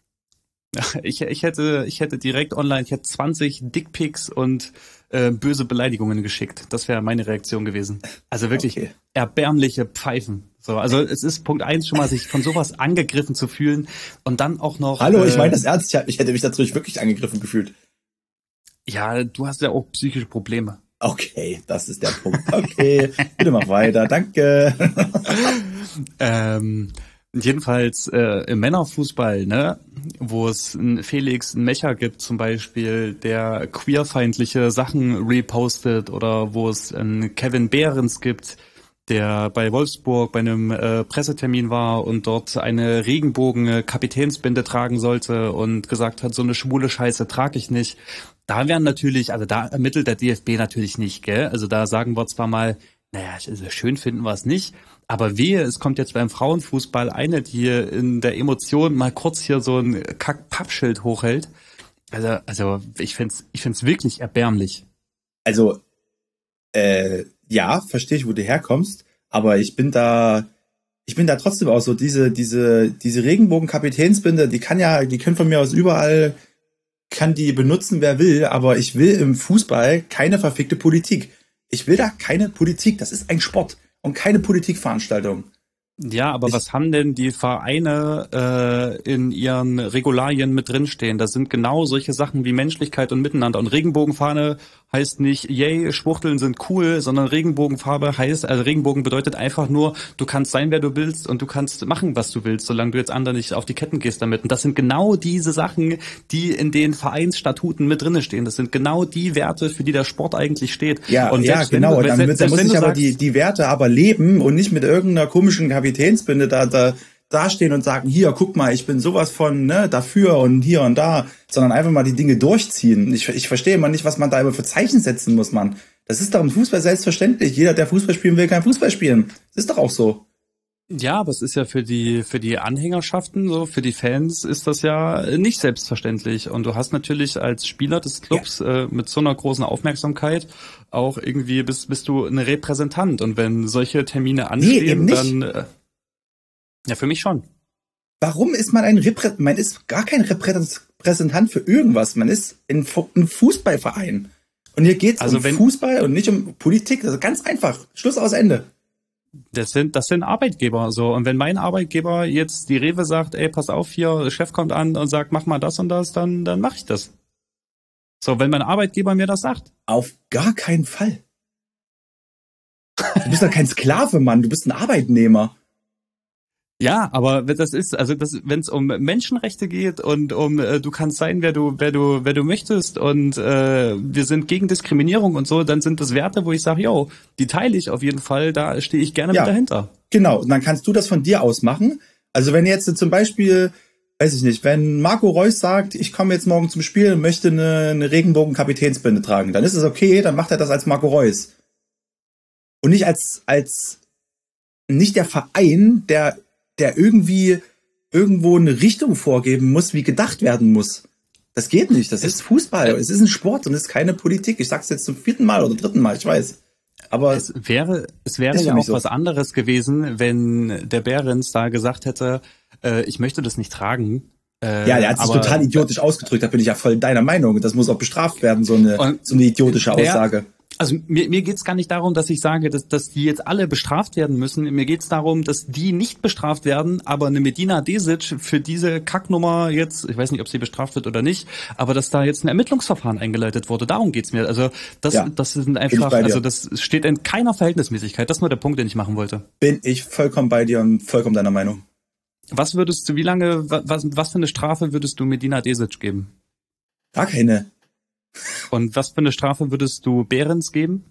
Ich, ich hätte, ich hätte direkt online, ich hätte zwanzig Dickpics und äh, böse Beleidigungen geschickt. Das wäre meine Reaktion gewesen. Also wirklich Okay. erbärmliche Pfeifen. So, also es ist Punkt eins schon mal, sich von sowas angegriffen zu fühlen und dann auch noch. Hallo, ich äh, meine das ernst. Ich, ich hätte mich dadurch wirklich angegriffen gefühlt. Ja, du hast ja auch psychische Probleme. Okay, das ist der Punkt. Okay, bitte mach weiter. Danke. Ähm, jedenfalls äh, im Männerfußball, ne, wo es einen Felix einen Mecher gibt zum Beispiel, der queerfeindliche Sachen repostet, oder wo es einen Kevin Behrens gibt, der bei Wolfsburg bei einem äh, Pressetermin war und dort eine Regenbogen-Kapitänsbinde tragen sollte und gesagt hat, so eine schwule Scheiße trage ich nicht. Da werden natürlich, also da ermittelt der D F B natürlich nicht, gell? Also da sagen wir zwar mal, naja, also schön finden wir es nicht, aber wehe, es kommt jetzt beim Frauenfußball eine, die in der Emotion mal kurz hier so ein Kack-Pappschild hochhält. Also, also ich find's, ich find's wirklich erbärmlich. Also, äh, ja, verstehe ich, wo du herkommst, aber ich bin da, ich bin da trotzdem auch so, diese, diese, diese Regenbogen-Kapitänsbinde, die kann ja, die können von mir aus überall, kann die benutzen, wer will, aber ich will im Fußball keine verfickte Politik. Ich will da keine Politik, das ist ein Sport und keine Politikveranstaltung. Ja, aber Ich- was haben denn die Vereine äh, in ihren Regularien mit drinstehen? Das sind genau solche Sachen wie Menschlichkeit und Miteinander. Und Regenbogenfahne heißt nicht, yay, Schwuchteln sind cool, sondern Regenbogenfarbe heißt, also Regenbogen bedeutet einfach nur, du kannst sein, wer du willst und du kannst machen, was du willst, solange du jetzt anderen nicht auf die Ketten gehst damit. Und das sind genau diese Sachen, die in den Vereinsstatuten mit drinne stehen. Das sind genau die Werte, für die der Sport eigentlich steht. Ja, und ja, selbst wenn genau. du- Dann, selbst- dann muss wenn ich du aber sagst- die, die Werte aber leben und nicht mit irgendeiner komischen Kapitänsbinde da, da dastehen und sagen, hier, guck mal, ich bin sowas von ne, dafür und hier und da, sondern einfach mal die Dinge durchziehen. Ich, ich verstehe immer nicht, was man da immer für Zeichen setzen muss, Mann. Das ist doch im Fußball selbstverständlich. Jeder, der Fußball spielen will, kann Fußball spielen. Das ist doch auch so. Ja, aber es ist ja für die für die Anhängerschaften, so für die Fans ist das ja nicht selbstverständlich. Und du hast natürlich als Spieler des Clubs äh, mit so einer großen Aufmerksamkeit auch irgendwie bist bist du ein Repräsentant. Und wenn solche Termine anstehen, eben nicht. dann äh, ja, für mich schon. Warum ist man ein Reprä man ist gar kein Repräsentant für irgendwas. Man ist ein, Fu- ein Fußballverein. Und hier geht's Also um wenn- Fußball und nicht um Politik. Das ist ganz einfach. Schluss aus Ende. Das sind das sind Arbeitgeber so. Und wenn mein Arbeitgeber jetzt die Rewe sagt, ey, pass auf hier, der Chef kommt an und sagt, mach mal das und das, dann dann mache ich das. So, wenn mein Arbeitgeber mir das sagt. Auf gar keinen Fall. Du bist doch kein Sklave, Mann. Du bist ein Arbeitnehmer. Ja, aber das ist, also das, wenn es um Menschenrechte geht und um äh, du kannst sein, wer du, wer du, wer du möchtest und äh, wir sind gegen Diskriminierung und so, dann sind das Werte, wo ich sage, yo, die teile ich auf jeden Fall, da stehe ich gerne Ja, mit dahinter. Genau. Und dann kannst du das von dir aus machen. Also wenn jetzt zum Beispiel, weiß ich nicht, wenn Marco Reus sagt, ich komme jetzt morgen zum Spiel und möchte eine, eine Regenbogen-Kapitänsbinde tragen, dann ist es okay, dann macht er das als Marco Reus. Und nicht als, als, nicht der Verein, der der irgendwie irgendwo eine Richtung vorgeben muss, wie gedacht werden muss. Das geht nicht. Das ist Fußball. Es ist ein Sport und es ist keine Politik. Ich sag's jetzt zum vierten Mal oder dritten Mal, ich weiß. Aber es wäre, es wäre ja auch so was anderes gewesen, wenn der Behrens da gesagt hätte, äh, ich möchte das nicht tragen. Äh, ja, der hat sich aber, total idiotisch ausgedrückt. Da bin ich ja voll deiner Meinung. Das muss auch bestraft werden, so eine, so eine idiotische Aussage. Also mir, mir geht's gar nicht darum, dass ich sage, dass, dass die jetzt alle bestraft werden müssen. Mir geht's darum, dass die nicht bestraft werden, aber eine Medina Desic für diese Kacknummer jetzt, ich weiß nicht, ob sie bestraft wird oder nicht, aber dass da jetzt ein Ermittlungsverfahren eingeleitet wurde. Darum geht's mir. Also das, ja, das sind einfach, also das steht in keiner Verhältnismäßigkeit. Das ist nur der Punkt, den ich machen wollte. Bin ich vollkommen bei dir und vollkommen deiner Meinung. Was würdest du, wie lange, was, was für eine Strafe würdest du Medina Desic geben? Gar keine. Und was für eine Strafe würdest du Behrens geben?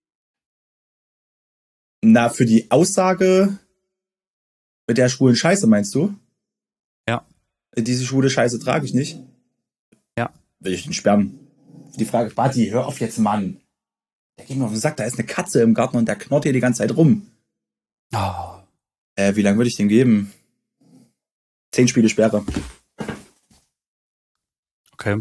Na, für die Aussage mit der schwulen Scheiße, meinst du? Ja. Diese schwule Scheiße trage ich nicht. Ja. Will ich den sperren? Die Frage, Bati, hör auf jetzt, Mann. Der geht mir auf den Sack, da ist eine Katze im Garten und der knurrt hier die ganze Zeit rum. Oh. Äh, wie lange würde ich den geben? Zehn Spiele Sperre. Okay.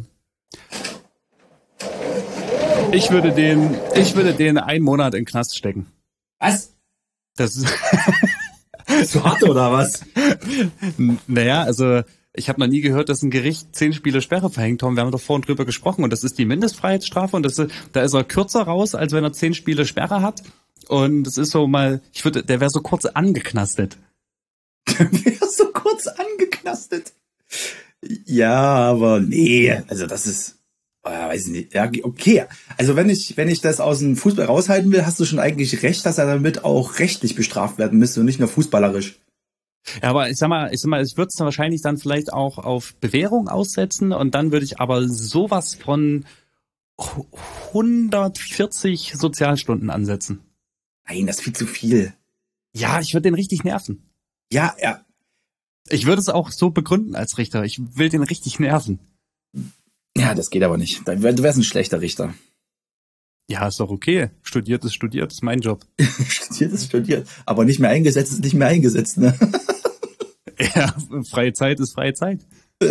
Ich würde den, ich würde den einen Monat in den Knast stecken. Was? Das ist zu hart oder was? Naja, also ich habe noch nie gehört, dass ein Gericht zehn Spiele Sperre verhängt haben. Wir haben doch vorhin drüber gesprochen und das ist die Mindestfreiheitsstrafe und das ist, da ist er kürzer raus, als wenn er zehn Spiele Sperre hat. Und das ist so mal, ich würde, der wäre so kurz angeknastet. Der wäre so kurz angeknastet. Ja, aber nee, also das ist. Oh, ja, weiß ich nicht. Ja, okay. Also wenn ich, wenn ich das aus dem Fußball raushalten will, hast du schon eigentlich recht, dass er damit auch rechtlich bestraft werden müsste und nicht nur fußballerisch. Ja, aber ich sag mal, ich sag mal, ich würde es dann wahrscheinlich dann vielleicht auch auf Bewährung aussetzen und dann würde ich aber sowas von hundertvierzig Sozialstunden ansetzen. Nein, das ist viel zu viel. Ja, ich würde den richtig nerven. Ja, ja. Ich würde es auch so begründen als Richter. Ich will den richtig nerven. Ja, das geht aber nicht. Du wärst ein schlechter Richter. Ja, ist doch okay. Studiert ist studiert, ist mein Job. Studiert ist studiert. Aber nicht mehr eingesetzt ist nicht mehr eingesetzt, ne? Ja, freie Zeit ist freie Zeit.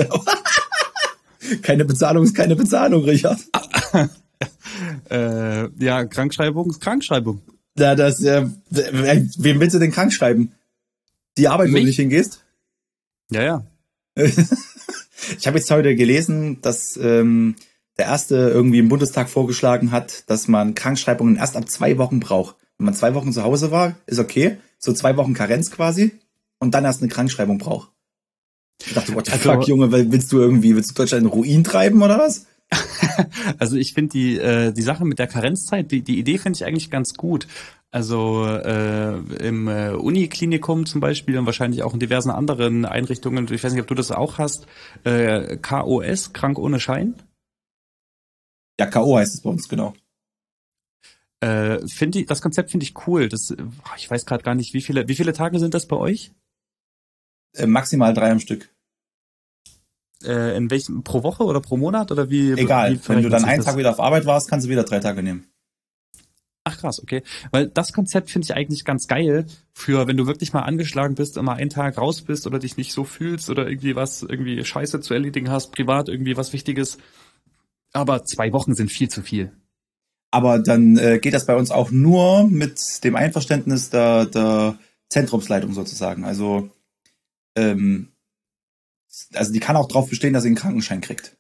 Keine Bezahlung ist keine Bezahlung, Richard. äh, ja, Krankschreibung ist Krankschreibung. Ja, das, äh, wem willst du denn krank schreiben? Die Arbeit, wo du nicht hingehst? Ja, ja. Ich habe jetzt heute gelesen, dass ähm, der Erste irgendwie im Bundestag vorgeschlagen hat, dass man Krankschreibungen erst ab zwei Wochen braucht. Wenn man zwei Wochen zu Hause war, ist okay. So zwei Wochen Karenz quasi. Und dann erst eine Krankschreibung braucht. Ich dachte, what the also, fuck, Junge, willst du irgendwie, willst du Deutschland in Ruin treiben oder was? Also ich finde die äh, die Sache mit der Karenzzeit, die die Idee finde ich eigentlich ganz gut. Also äh, im äh, Uniklinikum zum Beispiel und wahrscheinlich auch in diversen anderen Einrichtungen, ich weiß nicht, ob du das auch hast, äh, K O S, krank ohne Schein? Ja, K O heißt es bei uns, genau. Äh, finde ich, das Konzept finde ich cool. Das, ich weiß gerade gar nicht, wie viele, wie viele Tage sind das bei euch? Äh, maximal drei am Stück. Äh, in welchem, pro Woche oder pro Monat oder wie? Egal, wie wenn du dann einen das? Tag wieder auf Arbeit warst, kannst du wieder drei Tage nehmen. Ach krass, okay. Weil das Konzept finde ich eigentlich ganz geil für, wenn du wirklich mal angeschlagen bist und mal einen Tag raus bist oder dich nicht so fühlst oder irgendwie was, irgendwie Scheiße zu erledigen hast, privat irgendwie was Wichtiges. Aber zwei Wochen sind viel zu viel. Aber dann äh, geht das bei uns auch nur mit dem Einverständnis der, der Zentrumsleitung sozusagen. Also, ähm, also die kann auch drauf bestehen, dass sie einen Krankenschein kriegt.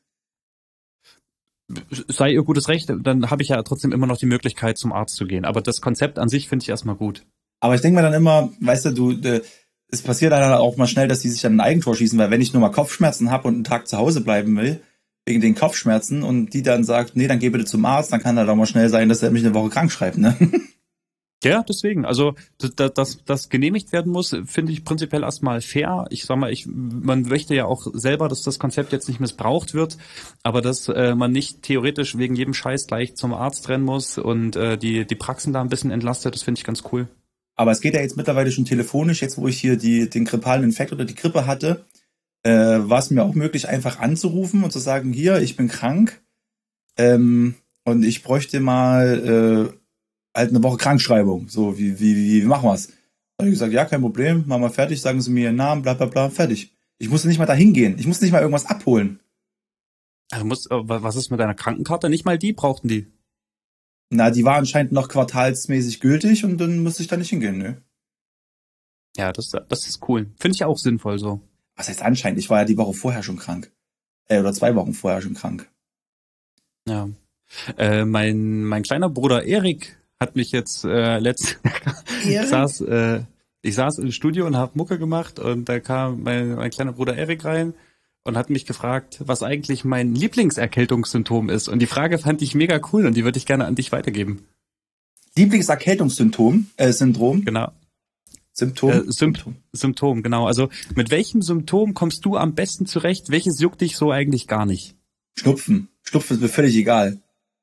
Sei ihr gutes Recht, dann habe ich ja trotzdem immer noch die Möglichkeit, zum Arzt zu gehen. Aber das Konzept an sich finde ich erstmal gut. Aber ich denke mir dann immer, weißt du, du, äh, es passiert dann auch mal schnell, dass die sich dann ein Eigentor schießen, weil wenn ich nur mal Kopfschmerzen habe und einen Tag zu Hause bleiben will, wegen den Kopfschmerzen und die dann sagt, nee, dann geh bitte zum Arzt, dann kann da doch mal schnell sein, dass er mich eine Woche krank schreibt, ne? Ja, deswegen. Also, dass, dass das genehmigt werden muss, finde ich prinzipiell erstmal fair. Ich sag mal, ich, man möchte ja auch selber, dass das Konzept jetzt nicht missbraucht wird, aber dass äh, man nicht theoretisch wegen jedem Scheiß gleich zum Arzt rennen muss und äh, die, die Praxen da ein bisschen entlastet, das finde ich ganz cool. Aber es geht ja jetzt mittlerweile schon telefonisch, jetzt wo ich hier die, den grippalen Infekt oder die Grippe hatte, äh, war es mir auch möglich, einfach anzurufen und zu sagen, hier, ich bin krank ähm, und ich bräuchte mal äh, halt eine Woche Krankschreibung. So, wie, wie, wie machen wir's? Da habe ich gesagt, ja, kein Problem, machen wir fertig, sagen Sie mir Ihren Namen, bla bla bla, fertig. Ich musste nicht mal dahin gehen. Ich musste nicht mal irgendwas abholen. Also muss, äh, was ist mit deiner Krankenkarte? Nicht mal die brauchten die. Na, die war anscheinend noch quartalsmäßig gültig und dann musste ich da nicht hingehen, ne? Ja, das, das ist cool. Finde ich auch sinnvoll so. Was heißt anscheinend? Ich war ja die Woche vorher schon krank. Äh, oder zwei Wochen vorher schon krank. Ja. Äh, mein, mein kleiner Bruder Erik hat mich jetzt äh, letzt ich saß äh, ich saß im Studio und habe Mucke gemacht und da kam mein, mein kleiner Bruder Erik rein und hat mich gefragt, was eigentlich mein Lieblingserkältungssymptom ist. Und die Frage fand ich mega cool und die würde ich gerne an dich weitergeben. Lieblingserkältungssymptom, äh, Syndrom? Genau. Symptom? Äh, Symptom. Symptom, genau. Also mit welchem Symptom kommst du am besten zurecht? Welches juckt dich so eigentlich gar nicht? Schnupfen. Schnupfen ist mir völlig egal.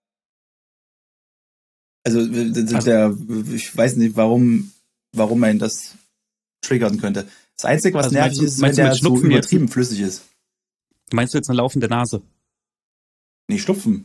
Also, also der, ich weiß nicht, warum, warum man das triggern könnte. Das Einzige, was also nervig du, ist, wenn der so übertrieben jetzt, flüssig ist. Meinst du jetzt eine laufende Nase? Nee, Schnupfen.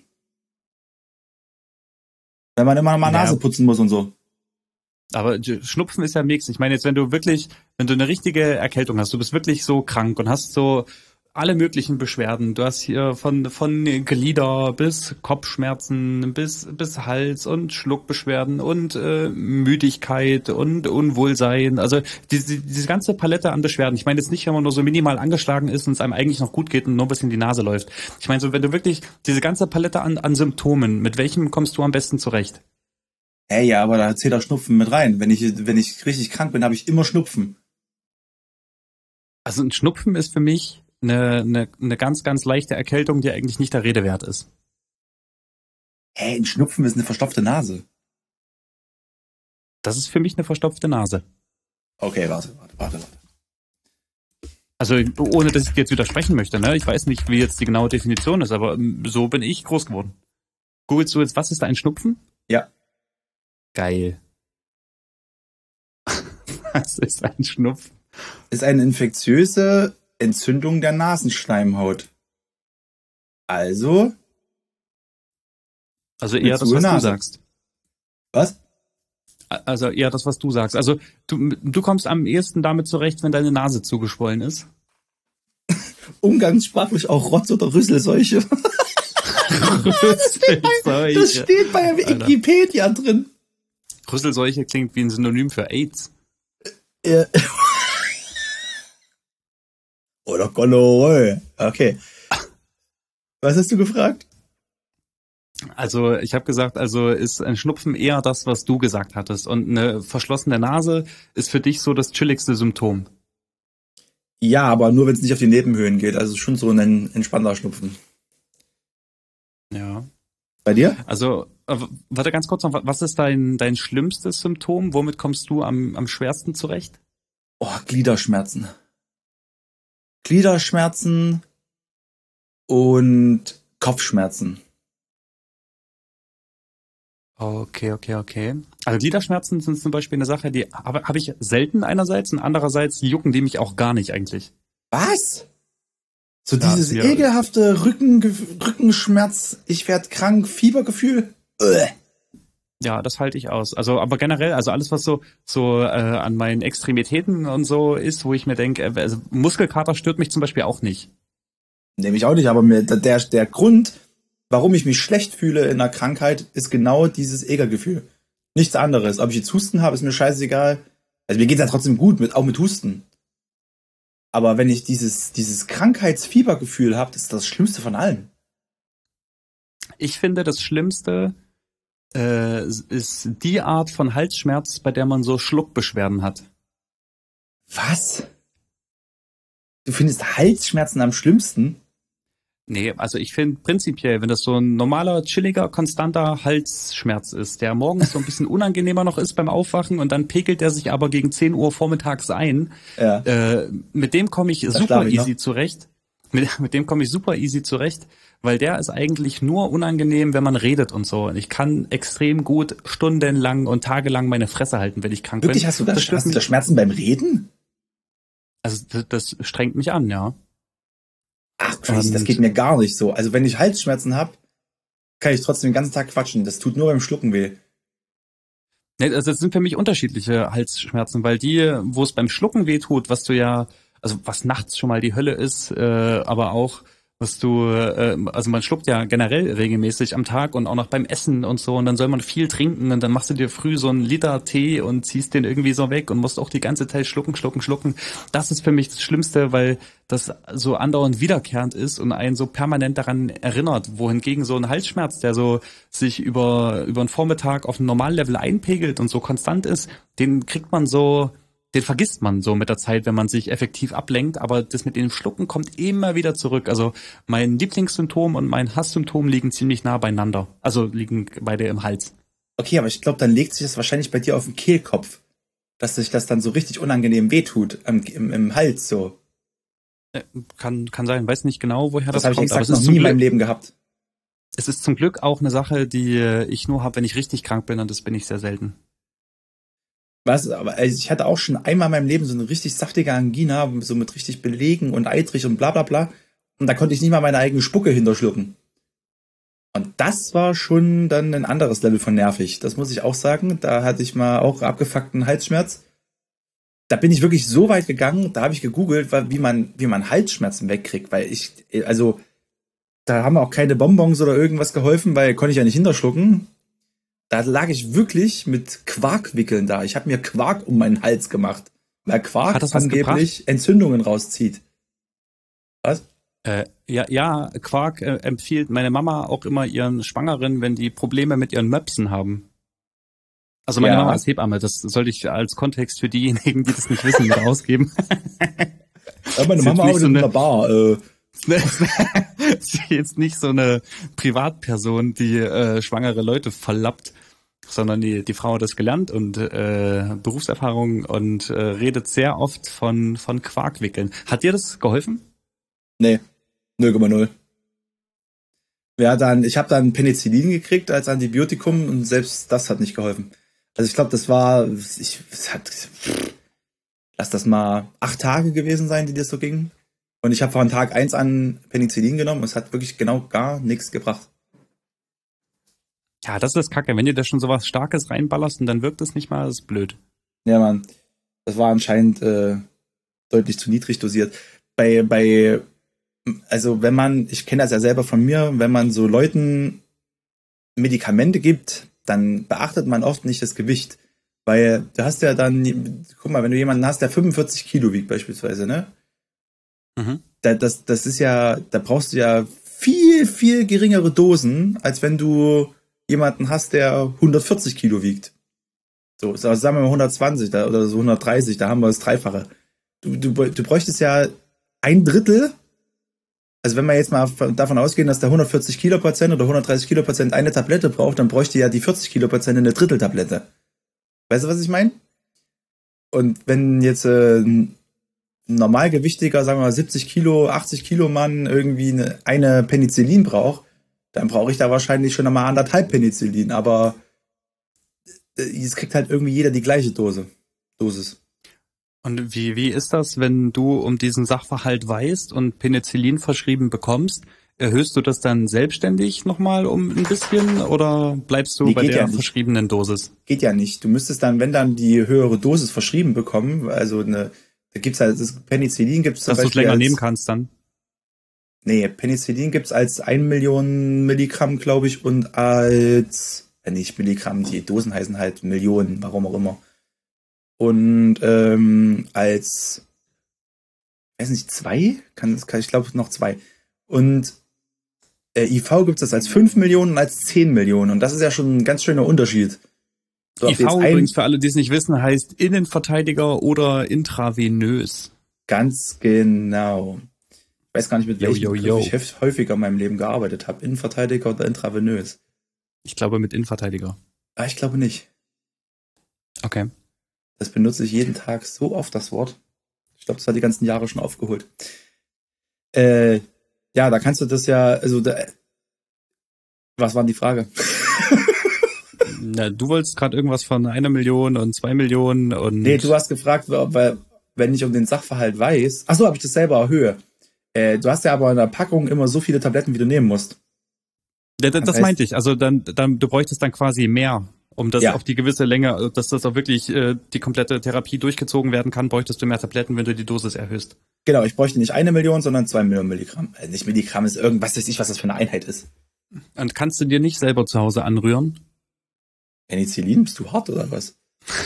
Wenn man immer mal ja. Nase putzen muss und so. Aber Schnupfen ist ja mix. Ich meine jetzt, wenn du wirklich, wenn du eine richtige Erkältung hast, du bist wirklich so krank und hast so alle möglichen Beschwerden. Du hast hier von von Glieder bis Kopfschmerzen bis bis Hals und Schluckbeschwerden und äh, Müdigkeit und Unwohlsein. Also diese diese ganze Palette an Beschwerden. Ich meine jetzt nicht, wenn man nur so minimal angeschlagen ist und es einem eigentlich noch gut geht und nur ein bisschen die Nase läuft. Ich meine so, wenn du wirklich diese ganze Palette an an Symptomen, mit welchem kommst du am besten zurecht? Ey, ja, aber da zählt auch Schnupfen mit rein. Wenn ich wenn ich richtig krank bin, habe ich immer Schnupfen. Also ein Schnupfen ist für mich Eine, eine, eine ganz, ganz leichte Erkältung, die eigentlich nicht der Rede wert ist. Hä, hey, ein Schnupfen ist eine verstopfte Nase. Das ist für mich eine verstopfte Nase. Okay, warte, warte, warte, warte. Also ohne, dass ich dir jetzt widersprechen möchte, ne? Ich weiß nicht, wie jetzt die genaue Definition ist, aber so bin ich groß geworden. Googlest du jetzt, was ist ein Schnupfen? Ja. Geil. Was ist ein Schnupfen? Ist eine infektiöse Entzündung der Nasenschleimhaut. Also? Also eher das, was Nase. Du sagst. Was? Also eher das, was du sagst. Also du, du kommst am ehesten damit zurecht, wenn deine Nase zugeschwollen ist. Umgangssprachlich auch Rotz- oder Rüsselseuche. das, steht bei, das steht bei Wikipedia Alter. Drin. Rüsselseuche klingt wie ein Synonym für AIDS. Ja. Oder Gonorrhoe. Okay. Was hast du gefragt? Also ich habe gesagt, also ist ein Schnupfen eher das, was du gesagt hattest. Und eine verschlossene Nase ist für dich so das chilligste Symptom. Ja, aber nur, wenn es nicht auf die Nebenhöhlen geht. Also schon so ein entspannter Schnupfen. Ja. Bei dir? Also, warte ganz kurz noch, was ist dein, dein schlimmstes Symptom? Womit kommst du am, am schwersten zurecht? Oh, Gliederschmerzen. Gliederschmerzen und Kopfschmerzen. Okay, okay, okay. Also Gliederschmerzen sind zum Beispiel eine Sache, die habe hab ich selten einerseits und andererseits jucken die mich auch gar nicht eigentlich. Was? So ja, dieses ja. ekelhafte Rücken, Rückenschmerz, ich werde krank, Fiebergefühl. Ugh. Ja, das halte ich aus. Also, aber generell, also alles, was so so äh, an meinen Extremitäten und so ist, wo ich mir denke, also Muskelkater stört mich zum Beispiel auch nicht. Nee, mich auch nicht, aber mir, der, der Grund, warum ich mich schlecht fühle in einer Krankheit, ist genau dieses Ekelgefühl. Nichts anderes. Ob ich jetzt Husten habe, ist mir scheißegal. Also mir geht's ja trotzdem gut, mit, auch mit Husten. Aber wenn ich dieses, dieses Krankheitsfiebergefühl habe, das ist das Schlimmste von allen. Ich finde, das Schlimmste äh, ist die Art von Halsschmerz, bei der man so Schluckbeschwerden hat. Was? Du findest Halsschmerzen am schlimmsten? Nee, also ich finde prinzipiell, wenn das so ein normaler, chilliger, konstanter Halsschmerz ist, der morgens so ein bisschen unangenehmer noch ist beim Aufwachen und dann pegelt er sich aber gegen zehn Uhr vormittags ein, Ja, äh, mit dem komme ich da super schlafe ich noch. easy zurecht. Mit, mit dem komme ich super easy zurecht, weil der ist eigentlich nur unangenehm, wenn man redet und so. Und ich kann extrem gut stundenlang und tagelang meine Fresse halten, wenn ich krank bin. Wirklich, hast du das, Das stört hast du da mich, Schmerzen beim Reden? also das, das strengt mich an, ja. Ach, crazy, das geht Und mir gar nicht so. Also wenn ich Halsschmerzen habe, kann ich trotzdem den ganzen Tag quatschen. Das tut nur beim Schlucken weh. ne, also das sind für mich unterschiedliche Halsschmerzen, weil die, wo es beim Schlucken weh tut, was du ja, also was nachts schon mal die Hölle ist, äh, aber auch was du, äh, also man schluckt ja generell regelmäßig am Tag und auch noch beim Essen und so und dann soll man viel trinken und dann machst du dir früh so einen Liter Tee und ziehst den irgendwie so weg und musst auch die ganze Zeit schlucken, schlucken, schlucken. Das ist für mich das Schlimmste, weil das so andauernd wiederkehrend ist und einen so permanent daran erinnert, wohingegen so ein Halsschmerz, der so sich über über einen Vormittag auf ein Normallevel einpegelt und so konstant ist, den kriegt man so, den vergisst man so mit der Zeit, wenn man sich effektiv ablenkt, aber das mit dem Schlucken kommt immer wieder zurück. Also mein Lieblingssymptom und mein Hasssymptom liegen ziemlich nah beieinander. Also liegen beide im Hals. Okay, aber ich glaube, dann legt sich das wahrscheinlich bei dir auf den Kehlkopf, dass sich das dann so richtig unangenehm wehtut im, im, im Hals so. Äh, Kann, kann sein, weiß nicht genau, woher Das das habe ich kommt, aber exakt es noch ist nie zum in meinem Glück, Leben gehabt. es ist zum Glück auch eine Sache, die äh, ich nur habe, wenn ich richtig krank bin und das bin ich sehr selten. Was, aber also ich hatte auch schon einmal in meinem Leben so eine richtig saftige Angina, so mit richtig Belegen und eitrig und bla bla bla. Und da konnte ich nicht mal meine eigene Spucke hinterschlucken. Und das war schon dann ein anderes Level von nervig. Das muss ich auch sagen. Da hatte ich mal auch abgefuckten Halsschmerz. Da bin ich wirklich so weit gegangen, da habe ich gegoogelt, wie man, wie man Halsschmerzen wegkriegt, weil ich, also, da haben auch keine Bonbons oder irgendwas geholfen, weil konnte ich ja nicht hinterschlucken. Da lag ich wirklich mit Quarkwickeln da. Ich habe mir Quark um meinen Hals gemacht, weil Hat Quark das was gebracht? angeblich Entzündungen rauszieht. Was? Äh, ja, ja, Quark äh, empfiehlt meine Mama auch immer ihren Schwangeren, wenn die Probleme mit ihren Möpsen haben. Also meine Mama Ja. ist Hebamme, das sollte ich als Kontext für diejenigen, die das nicht wissen, mit ausgeben. Ja, meine Ist jetzt Mama nicht arbeitet so in eine, einer Bar. Äh, ist jetzt nicht so eine Privatperson, die äh, schwangere Leute verlappt, sondern die, die Frau hat das gelernt und äh, Berufserfahrung und äh, redet sehr oft von, von Quarkwickeln. Hat dir das geholfen? nee, null Komma null. Ja, dann, ich habe dann Penicillin gekriegt als Antibiotikum und selbst das hat nicht geholfen. Also ich glaube, das war, ich, es hat, lass das mal acht Tage gewesen sein, die das so ging. Und ich habe von Tag eins an Penicillin genommen und es hat wirklich genau gar nichts gebracht. Ja, das ist kacke. Wenn dir da schon sowas Starkes reinballerst und dann wirkt es nicht mal, das ist blöd. Ja, Mann, das war anscheinend äh, deutlich zu niedrig dosiert. Bei, bei, also wenn man, ich kenne das ja selber von mir, wenn man so Leuten Medikamente gibt, dann beachtet man oft nicht das Gewicht. Weil du hast ja dann, guck mal, wenn du jemanden hast, der fünfundvierzig Kilo wiegt beispielsweise, ne? Mhm. Da, das, das ist ja, da brauchst du ja viel, viel geringere Dosen, als wenn du jemanden hast, der hundertvierzig Kilo wiegt. So, also sagen wir mal hundertzwanzig da, oder so hundertdreißig, da haben wir das Dreifache. Du, du, du bräuchtest ja ein Drittel, also wenn wir jetzt mal davon ausgehen, dass der hundertvierzig Kilo Patient oder hundertdreißig Kilo Patient eine Tablette braucht, dann bräuchte ja die vierzig Kilo Patient eine Dritteltablette. Weißt du, was ich meine? Und wenn jetzt äh, ein normalgewichtiger, sagen wir mal siebzig Kilo, achtzig Kilo Mann irgendwie eine, eine Penicillin braucht, dann brauche ich da wahrscheinlich schon einmal anderthalb Penicillin, aber äh, es kriegt halt irgendwie jeder die gleiche Dose, Dosis. Und wie, wie ist das, wenn du um diesen Sachverhalt weißt und Penicillin verschrieben bekommst? Erhöhst du das dann selbstständig nochmal um ein bisschen oder bleibst du Nee, bei geht der ja nicht. verschriebenen Dosis? Geht ja nicht. Du müsstest dann, wenn dann die höhere Dosis verschrieben bekommen, also eine, da gibt's halt, das Penicillin gibt's zum Dass du es Beispiel länger als, nehmen kannst dann? nee, Penicillin gibt's als ein Million Milligramm, glaube ich, und als, äh, nicht Milligramm, die Dosen heißen halt Millionen, warum auch immer. Und ähm, als, weiß nicht, zwei? Kann, kann ich glaube noch zwei. Und äh, I V gibt's das als fünf Millionen und als zehn Millionen. Und das ist ja schon ein ganz schöner Unterschied. So, ob I V jetzt ein, übrigens, für alle, die es nicht wissen, heißt Innenverteidiger oder intravenös. ganz genau. Ich weiß gar nicht, mit Yo, welchem yo, Begriff yo. ich hef- häufiger in meinem Leben gearbeitet habe. Innenverteidiger oder intravenös? Ich glaube mit Innenverteidiger. Ah, ich glaube nicht. Okay. Das benutze ich jeden Tag so oft, das Wort. Ich glaube, das hat die ganzen Jahre schon aufgeholt. Äh, ja, da kannst du das ja, also, da, was war denn die Frage? Na, du wolltest gerade irgendwas von einer Million und zwei Millionen und... Nee, du hast gefragt, weil, wenn ich um den Sachverhalt weiß, ach so, habe ich das selber erhöhe. Äh, du hast ja aber in der Packung immer so viele Tabletten, wie du nehmen musst. Ja, das, Das das heißt- meinte ich. Also dann, dann, du bräuchtest dann quasi mehr, um das Ja. auf die gewisse Länge, dass das auch wirklich äh, die komplette Therapie durchgezogen werden kann, bräuchtest du mehr Tabletten, wenn du die Dosis erhöhst. Genau, ich bräuchte nicht eine Million, sondern zwei Millionen Milligramm. Äh, nicht Milligramm ist irgendwas, weiß ich, was das für eine Einheit ist. Und kannst du dir nicht selber zu Hause anrühren? Penicillin, bist du hart oder was?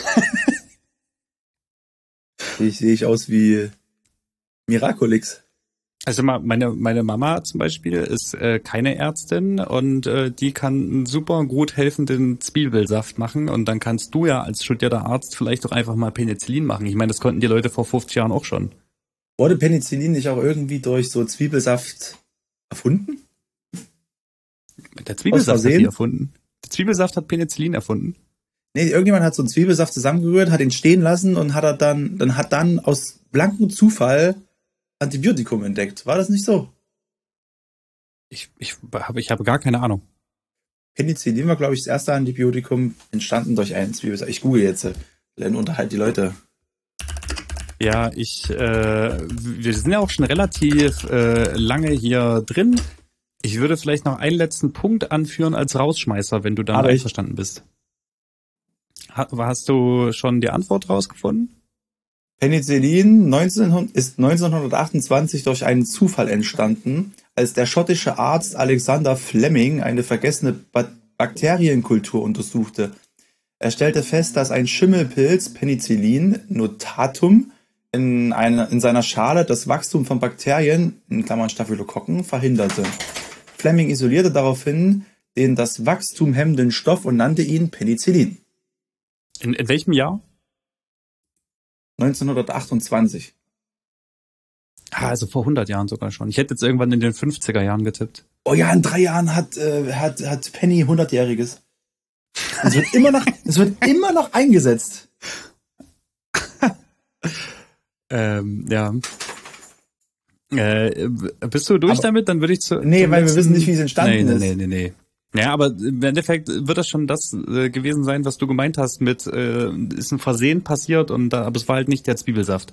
ich sehe ich aus wie Miraculix. Also ma- meine meine Mama zum Beispiel ist äh, keine Ärztin und äh, die kann einen super gut helfenden Zwiebelsaft machen und dann kannst du ja als studierter Arzt vielleicht doch einfach mal Penicillin machen. Ich meine, das konnten die Leute vor fünfzig Jahren auch schon. Wurde Penicillin nicht auch irgendwie durch so Zwiebelsaft erfunden? Der Zwiebelsaft hat Versehen? die erfunden. Der Zwiebelsaft hat Penicillin erfunden. Nee, irgendjemand hat so einen Zwiebelsaft zusammengerührt, hat ihn stehen lassen und hat er dann, dann hat dann aus blankem Zufall Antibiotikum entdeckt. War das nicht so? Ich ich habe ich habe gar keine Ahnung. Penicillin war, glaube ich, das erste Antibiotikum entstanden durch einen Zwiebelsaft. Ich google jetzt, dann unterhalt die Leute. Ja, ich, äh, wir sind ja auch schon relativ äh, lange hier drin. Ich würde vielleicht noch einen letzten Punkt anführen als Rausschmeißer, wenn du damit Aber ich- einverstanden bist. Ha, hast du schon die Antwort rausgefunden? Penicillin neunzehnhundert ist neunzehnhundertachtundzwanzig durch einen Zufall entstanden, als der schottische Arzt Alexander Fleming eine vergessene ba- Bakterienkultur untersuchte. Er stellte fest, dass ein Schimmelpilz Penicillin notatum in, einer, in seiner Schale das Wachstum von Bakterien, in Klammern Staphylokokken, verhinderte. Fleming isolierte daraufhin den das Wachstum hemmenden Stoff und nannte ihn Penicillin. In, in welchem Jahr? neunzehnhundertachtundzwanzig. Ah, also vor hundert Jahren sogar schon. Ich hätte jetzt irgendwann in den fünfziger Jahren getippt. Oh ja, in drei Jahren hat, äh, hat, hat Penny hundertjähriges. Es wird immer noch, es wird immer noch eingesetzt. Ähm, ja. Äh, bist du durch Aber- damit? Dann würde ich zu. Nee, zum weil wir letzten- wissen nicht, wie es entstanden nee, ist. Nee, nee, nee, nee. Ja, aber im Endeffekt wird das schon das äh, gewesen sein, was du gemeint hast mit, äh, ist ein Versehen passiert und da, aber es war halt nicht der Zwiebelsaft.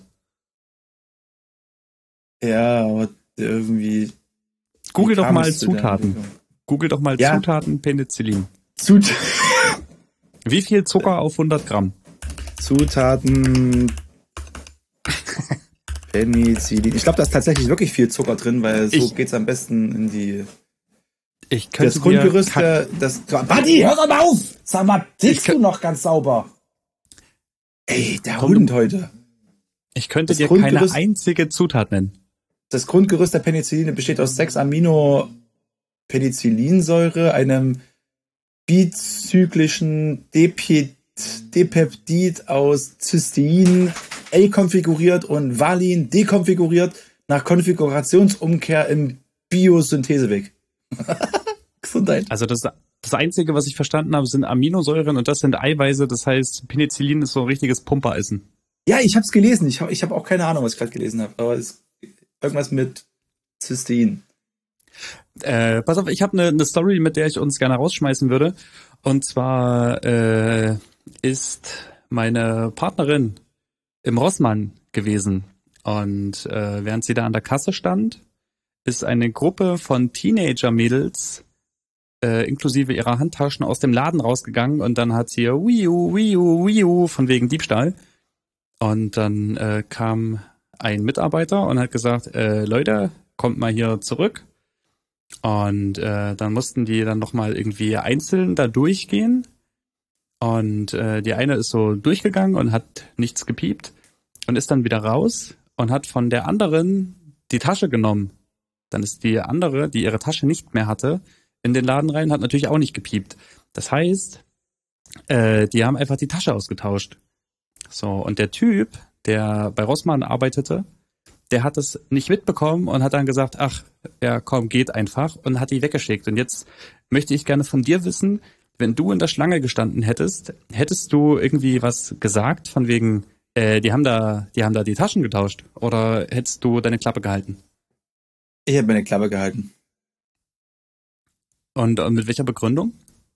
Ja, aber irgendwie. Google wie doch kam mal es zu der Zutaten. Entwicklung? Google doch mal Ja. Zutaten Penicillin. Zut Wie viel Zucker auf hundert Gramm? Zutaten. Penicillin. Ich glaube, da ist tatsächlich wirklich viel Zucker drin, weil so Ich- geht's am besten in die. Ich könnte Das Grundgerüst dir, der. Das. Buddy, hör doch mal auf! Sag mal, tickst Ich du noch ganz sauber? Ey, der Komm, Hund heute. ich könnte das dir keine Grundgerüst- einzige Zutat nennen. Das Grundgerüst der Penicilline besteht aus sechs Aminopenicillinsäure, einem bizyklischen Depid Dipeptid aus Cystein, A-konfiguriert und Valin dekonfiguriert nach Konfigurationsumkehr im Biosyntheseweg. Gesundheit. Also das, das Einzige, was ich verstanden habe, sind Aminosäuren und das sind Eiweiße. Das heißt, Penicillin ist so ein richtiges Pumperessen. Ja, ich hab's gelesen. Ich habe ich hab auch keine Ahnung, was ich gerade gelesen habe. Aber es ist irgendwas mit Cystein. Äh, pass auf, ich habe eine ne Story, mit der ich uns gerne rausschmeißen würde. Und zwar äh, ist meine Partnerin im Rossmann gewesen. Und äh, während sie da an der Kasse stand, ist eine Gruppe von Teenager-Mädels äh, inklusive ihrer Handtaschen aus dem Laden rausgegangen und dann hat sie Wii U, Wii U, Wii U von wegen Diebstahl. Und dann äh, kam ein Mitarbeiter und hat gesagt, äh, Leute, kommt mal hier zurück. Und äh, dann mussten die dann nochmal irgendwie einzeln da durchgehen. Und äh, die eine ist so durchgegangen und hat nichts gepiept und ist dann wieder raus und hat von der anderen die Tasche genommen. Dann ist die andere, die ihre Tasche nicht mehr hatte, in den Laden rein, hat natürlich auch nicht gepiept. Das heißt, äh, die haben einfach die Tasche ausgetauscht. So, und der Typ, der bei Rossmann arbeitete, der hat es nicht mitbekommen und hat dann gesagt, ach, ja komm, geht einfach und hat die weggeschickt. Und jetzt möchte ich gerne von dir wissen, wenn du in der Schlange gestanden hättest, hättest du irgendwie was gesagt von wegen, äh, die haben da, die haben da die Taschen getauscht, oder hättest du deine Klappe gehalten? Ich habe meine Klappe gehalten. Und, und mit welcher Begründung?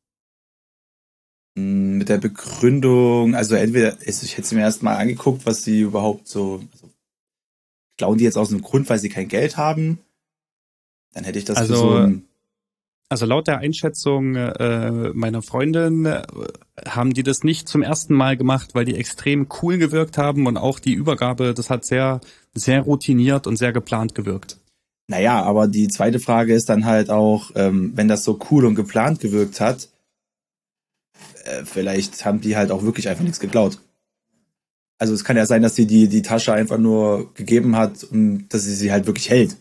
Mit der Begründung, also entweder, ich hätte mir erst mal angeguckt, was sie überhaupt so, also klauen die jetzt aus einem Grund, weil sie kein Geld haben? Dann hätte ich das Also, für so ein, also laut der Einschätzung äh, meiner Freundin äh, haben die das nicht zum ersten Mal gemacht, weil die extrem cool gewirkt haben, und auch die Übergabe, das hat sehr, sehr routiniert und sehr geplant gewirkt. naja, aber die zweite Frage ist dann halt auch, ähm, wenn das so cool und geplant gewirkt hat, äh, vielleicht haben die halt auch wirklich einfach nichts geklaut. Also es kann ja sein, dass sie die, die Tasche einfach nur gegeben hat und dass sie sie halt wirklich hält.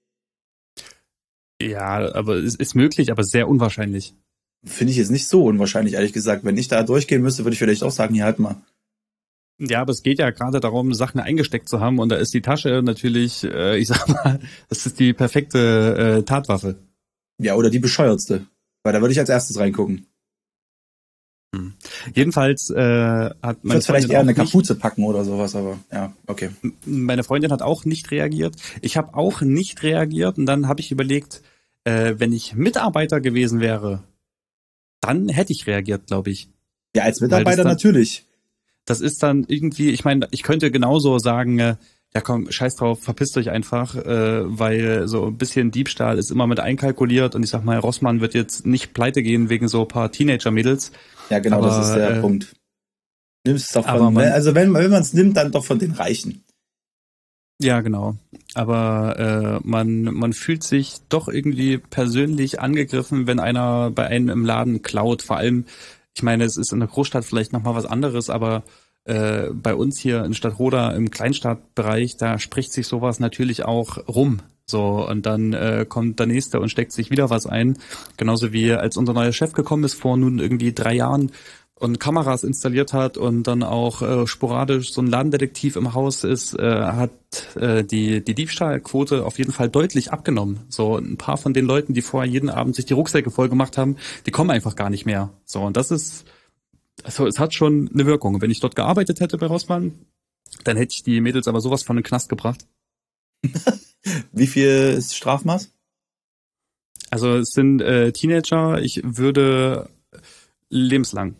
Ja, aber es ist möglich, aber sehr unwahrscheinlich. Finde ich jetzt nicht so unwahrscheinlich, ehrlich gesagt. Wenn ich da durchgehen müsste, würde ich vielleicht auch sagen, hier halt mal. Ja, aber es geht ja gerade darum, Sachen eingesteckt zu haben, und da ist die Tasche natürlich, äh, ich sag mal, das ist die perfekte äh, Tatwaffe. Ja, oder die bescheuertste. Weil da würde ich als erstes reingucken. Hm. Jedenfalls äh, hat Ich meine würde vielleicht Freundin eher auch eine nicht, Kapuze packen oder sowas, aber ja, okay. meine Freundin hat auch nicht reagiert. Ich habe auch nicht reagiert, und dann habe ich überlegt, äh, wenn ich Mitarbeiter gewesen wäre, dann hätte ich reagiert, glaube ich. Ja, als Weil das Mitarbeiter dann, natürlich. das ist dann irgendwie, ich meine, ich könnte genauso sagen, äh, ja komm, scheiß drauf, verpisst euch einfach, äh, weil so ein bisschen Diebstahl ist immer mit einkalkuliert, und ich sag mal, Rossmann wird jetzt nicht pleite gehen wegen so ein paar Teenager-Mädels. Ja, genau, Aber, das ist der äh, Punkt. Nimmst es doch aber von, man, also wenn, wenn man es nimmt, dann doch von den Reichen. ja genau, aber äh, man, man fühlt sich doch irgendwie persönlich angegriffen, wenn einer bei einem im Laden klaut. Vor allem, ich meine, es ist in der Großstadt vielleicht nochmal was anderes, aber äh, bei uns hier in Stadtroda im Kleinstadtbereich, da spricht sich sowas natürlich auch rum. So, und dann äh, kommt der Nächste und steckt sich wieder was ein. Genauso wie als unser neuer Chef gekommen ist vor nun irgendwie drei Jahren und Kameras installiert hat und dann auch äh, sporadisch so ein Ladendetektiv im Haus ist, äh, hat äh, die die Diebstahlquote auf jeden Fall deutlich abgenommen. So ein paar von den Leuten, die vorher jeden Abend sich die Rucksäcke voll gemacht haben, die kommen einfach gar nicht mehr. So, und das ist, also es hat schon eine Wirkung. Wenn ich dort gearbeitet hätte bei Rossmann, dann hätte ich die Mädels aber sowas von in den Knast gebracht. Wie viel ist Strafmaß? Also es sind äh, Teenager, ich würde lebenslang.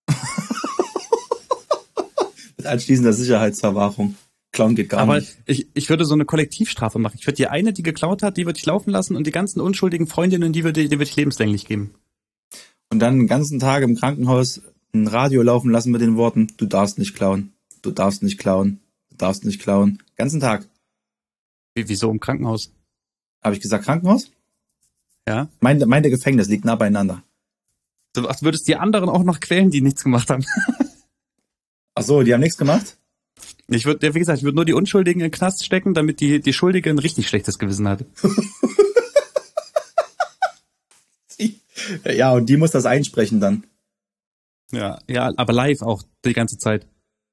Mit anschließender Sicherheitsverwahrung. Klauen geht gar Aber nicht. ich, ich würde so eine Kollektivstrafe machen. Ich würde die eine, die geklaut hat, die würde ich laufen lassen, und die ganzen unschuldigen Freundinnen, die würde, die würde ich lebenslänglich geben. Und dann den ganzen Tag im Krankenhaus ein Radio laufen lassen mit den Worten, du darfst nicht klauen, du darfst nicht klauen, du darfst nicht klauen. Ganzen Tag. Wie, wieso im Krankenhaus? Habe ich gesagt Krankenhaus? Ja. Mein, mein Gefängnis liegt nah beieinander. Du ach, würdest die anderen auch noch quälen, die nichts gemacht haben. Ach so, die haben nichts gemacht? Ich würde, wie gesagt, ich würde nur die Unschuldigen in den Knast stecken, damit die, die Schuldige ein richtig schlechtes Gewissen hat. Ja, und die muss das einsprechen dann. Ja, ja, aber live auch die ganze Zeit.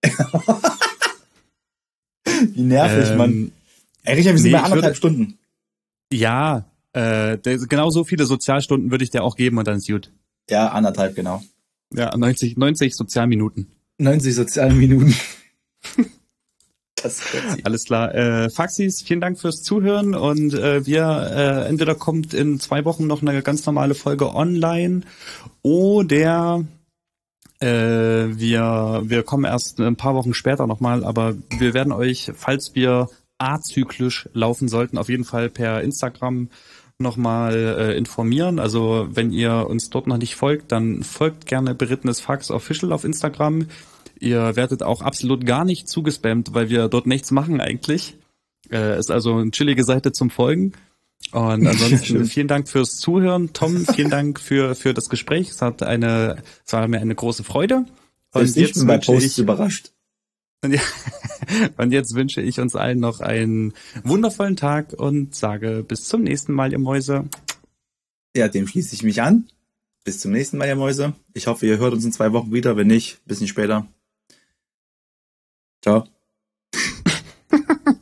Wie nervig, Ähm, Mann. Ey, Richard, wir sind nee, bei ich anderthalb würde- Stunden. Ja, äh, der, genau so viele Sozialstunden würde ich dir auch geben, und dann ist gut. Ja, anderthalb, genau. Ja, neunzig, neunzig Sozialminuten. neunzig soziale Minuten. Das ist crazy. Alles klar. Äh, Faxis, vielen Dank fürs Zuhören, und äh, wir, äh, entweder kommt in zwei Wochen noch eine ganz normale Folge online, oder äh, wir, wir kommen erst ein paar Wochen später nochmal, aber wir werden euch, falls wir azyklisch laufen sollten, auf jeden Fall per Instagram nochmal äh, informieren. Also wenn ihr uns dort noch nicht folgt, dann folgt gerne Berittenes Fax Official auf Instagram. Ihr werdet auch absolut gar nicht zugespammt, weil wir dort nichts machen eigentlich. Äh, ist also eine chillige Seite zum Folgen. Und ansonsten Schön. vielen Dank fürs Zuhören. Tom, vielen Dank für für das Gespräch. Es hat eine, es war mir eine große Freude. Und Und ich bin bei wünsche Posts ich, überrascht. und ja- und jetzt wünsche ich uns allen noch einen wundervollen Tag und sage bis zum nächsten Mal, ihr Mäuse. Ja, dem schließe ich mich an. Bis zum nächsten Mal, ihr Mäuse. Ich hoffe, ihr hört uns in zwei Wochen wieder. Wenn nicht, bisschen später. Ciao.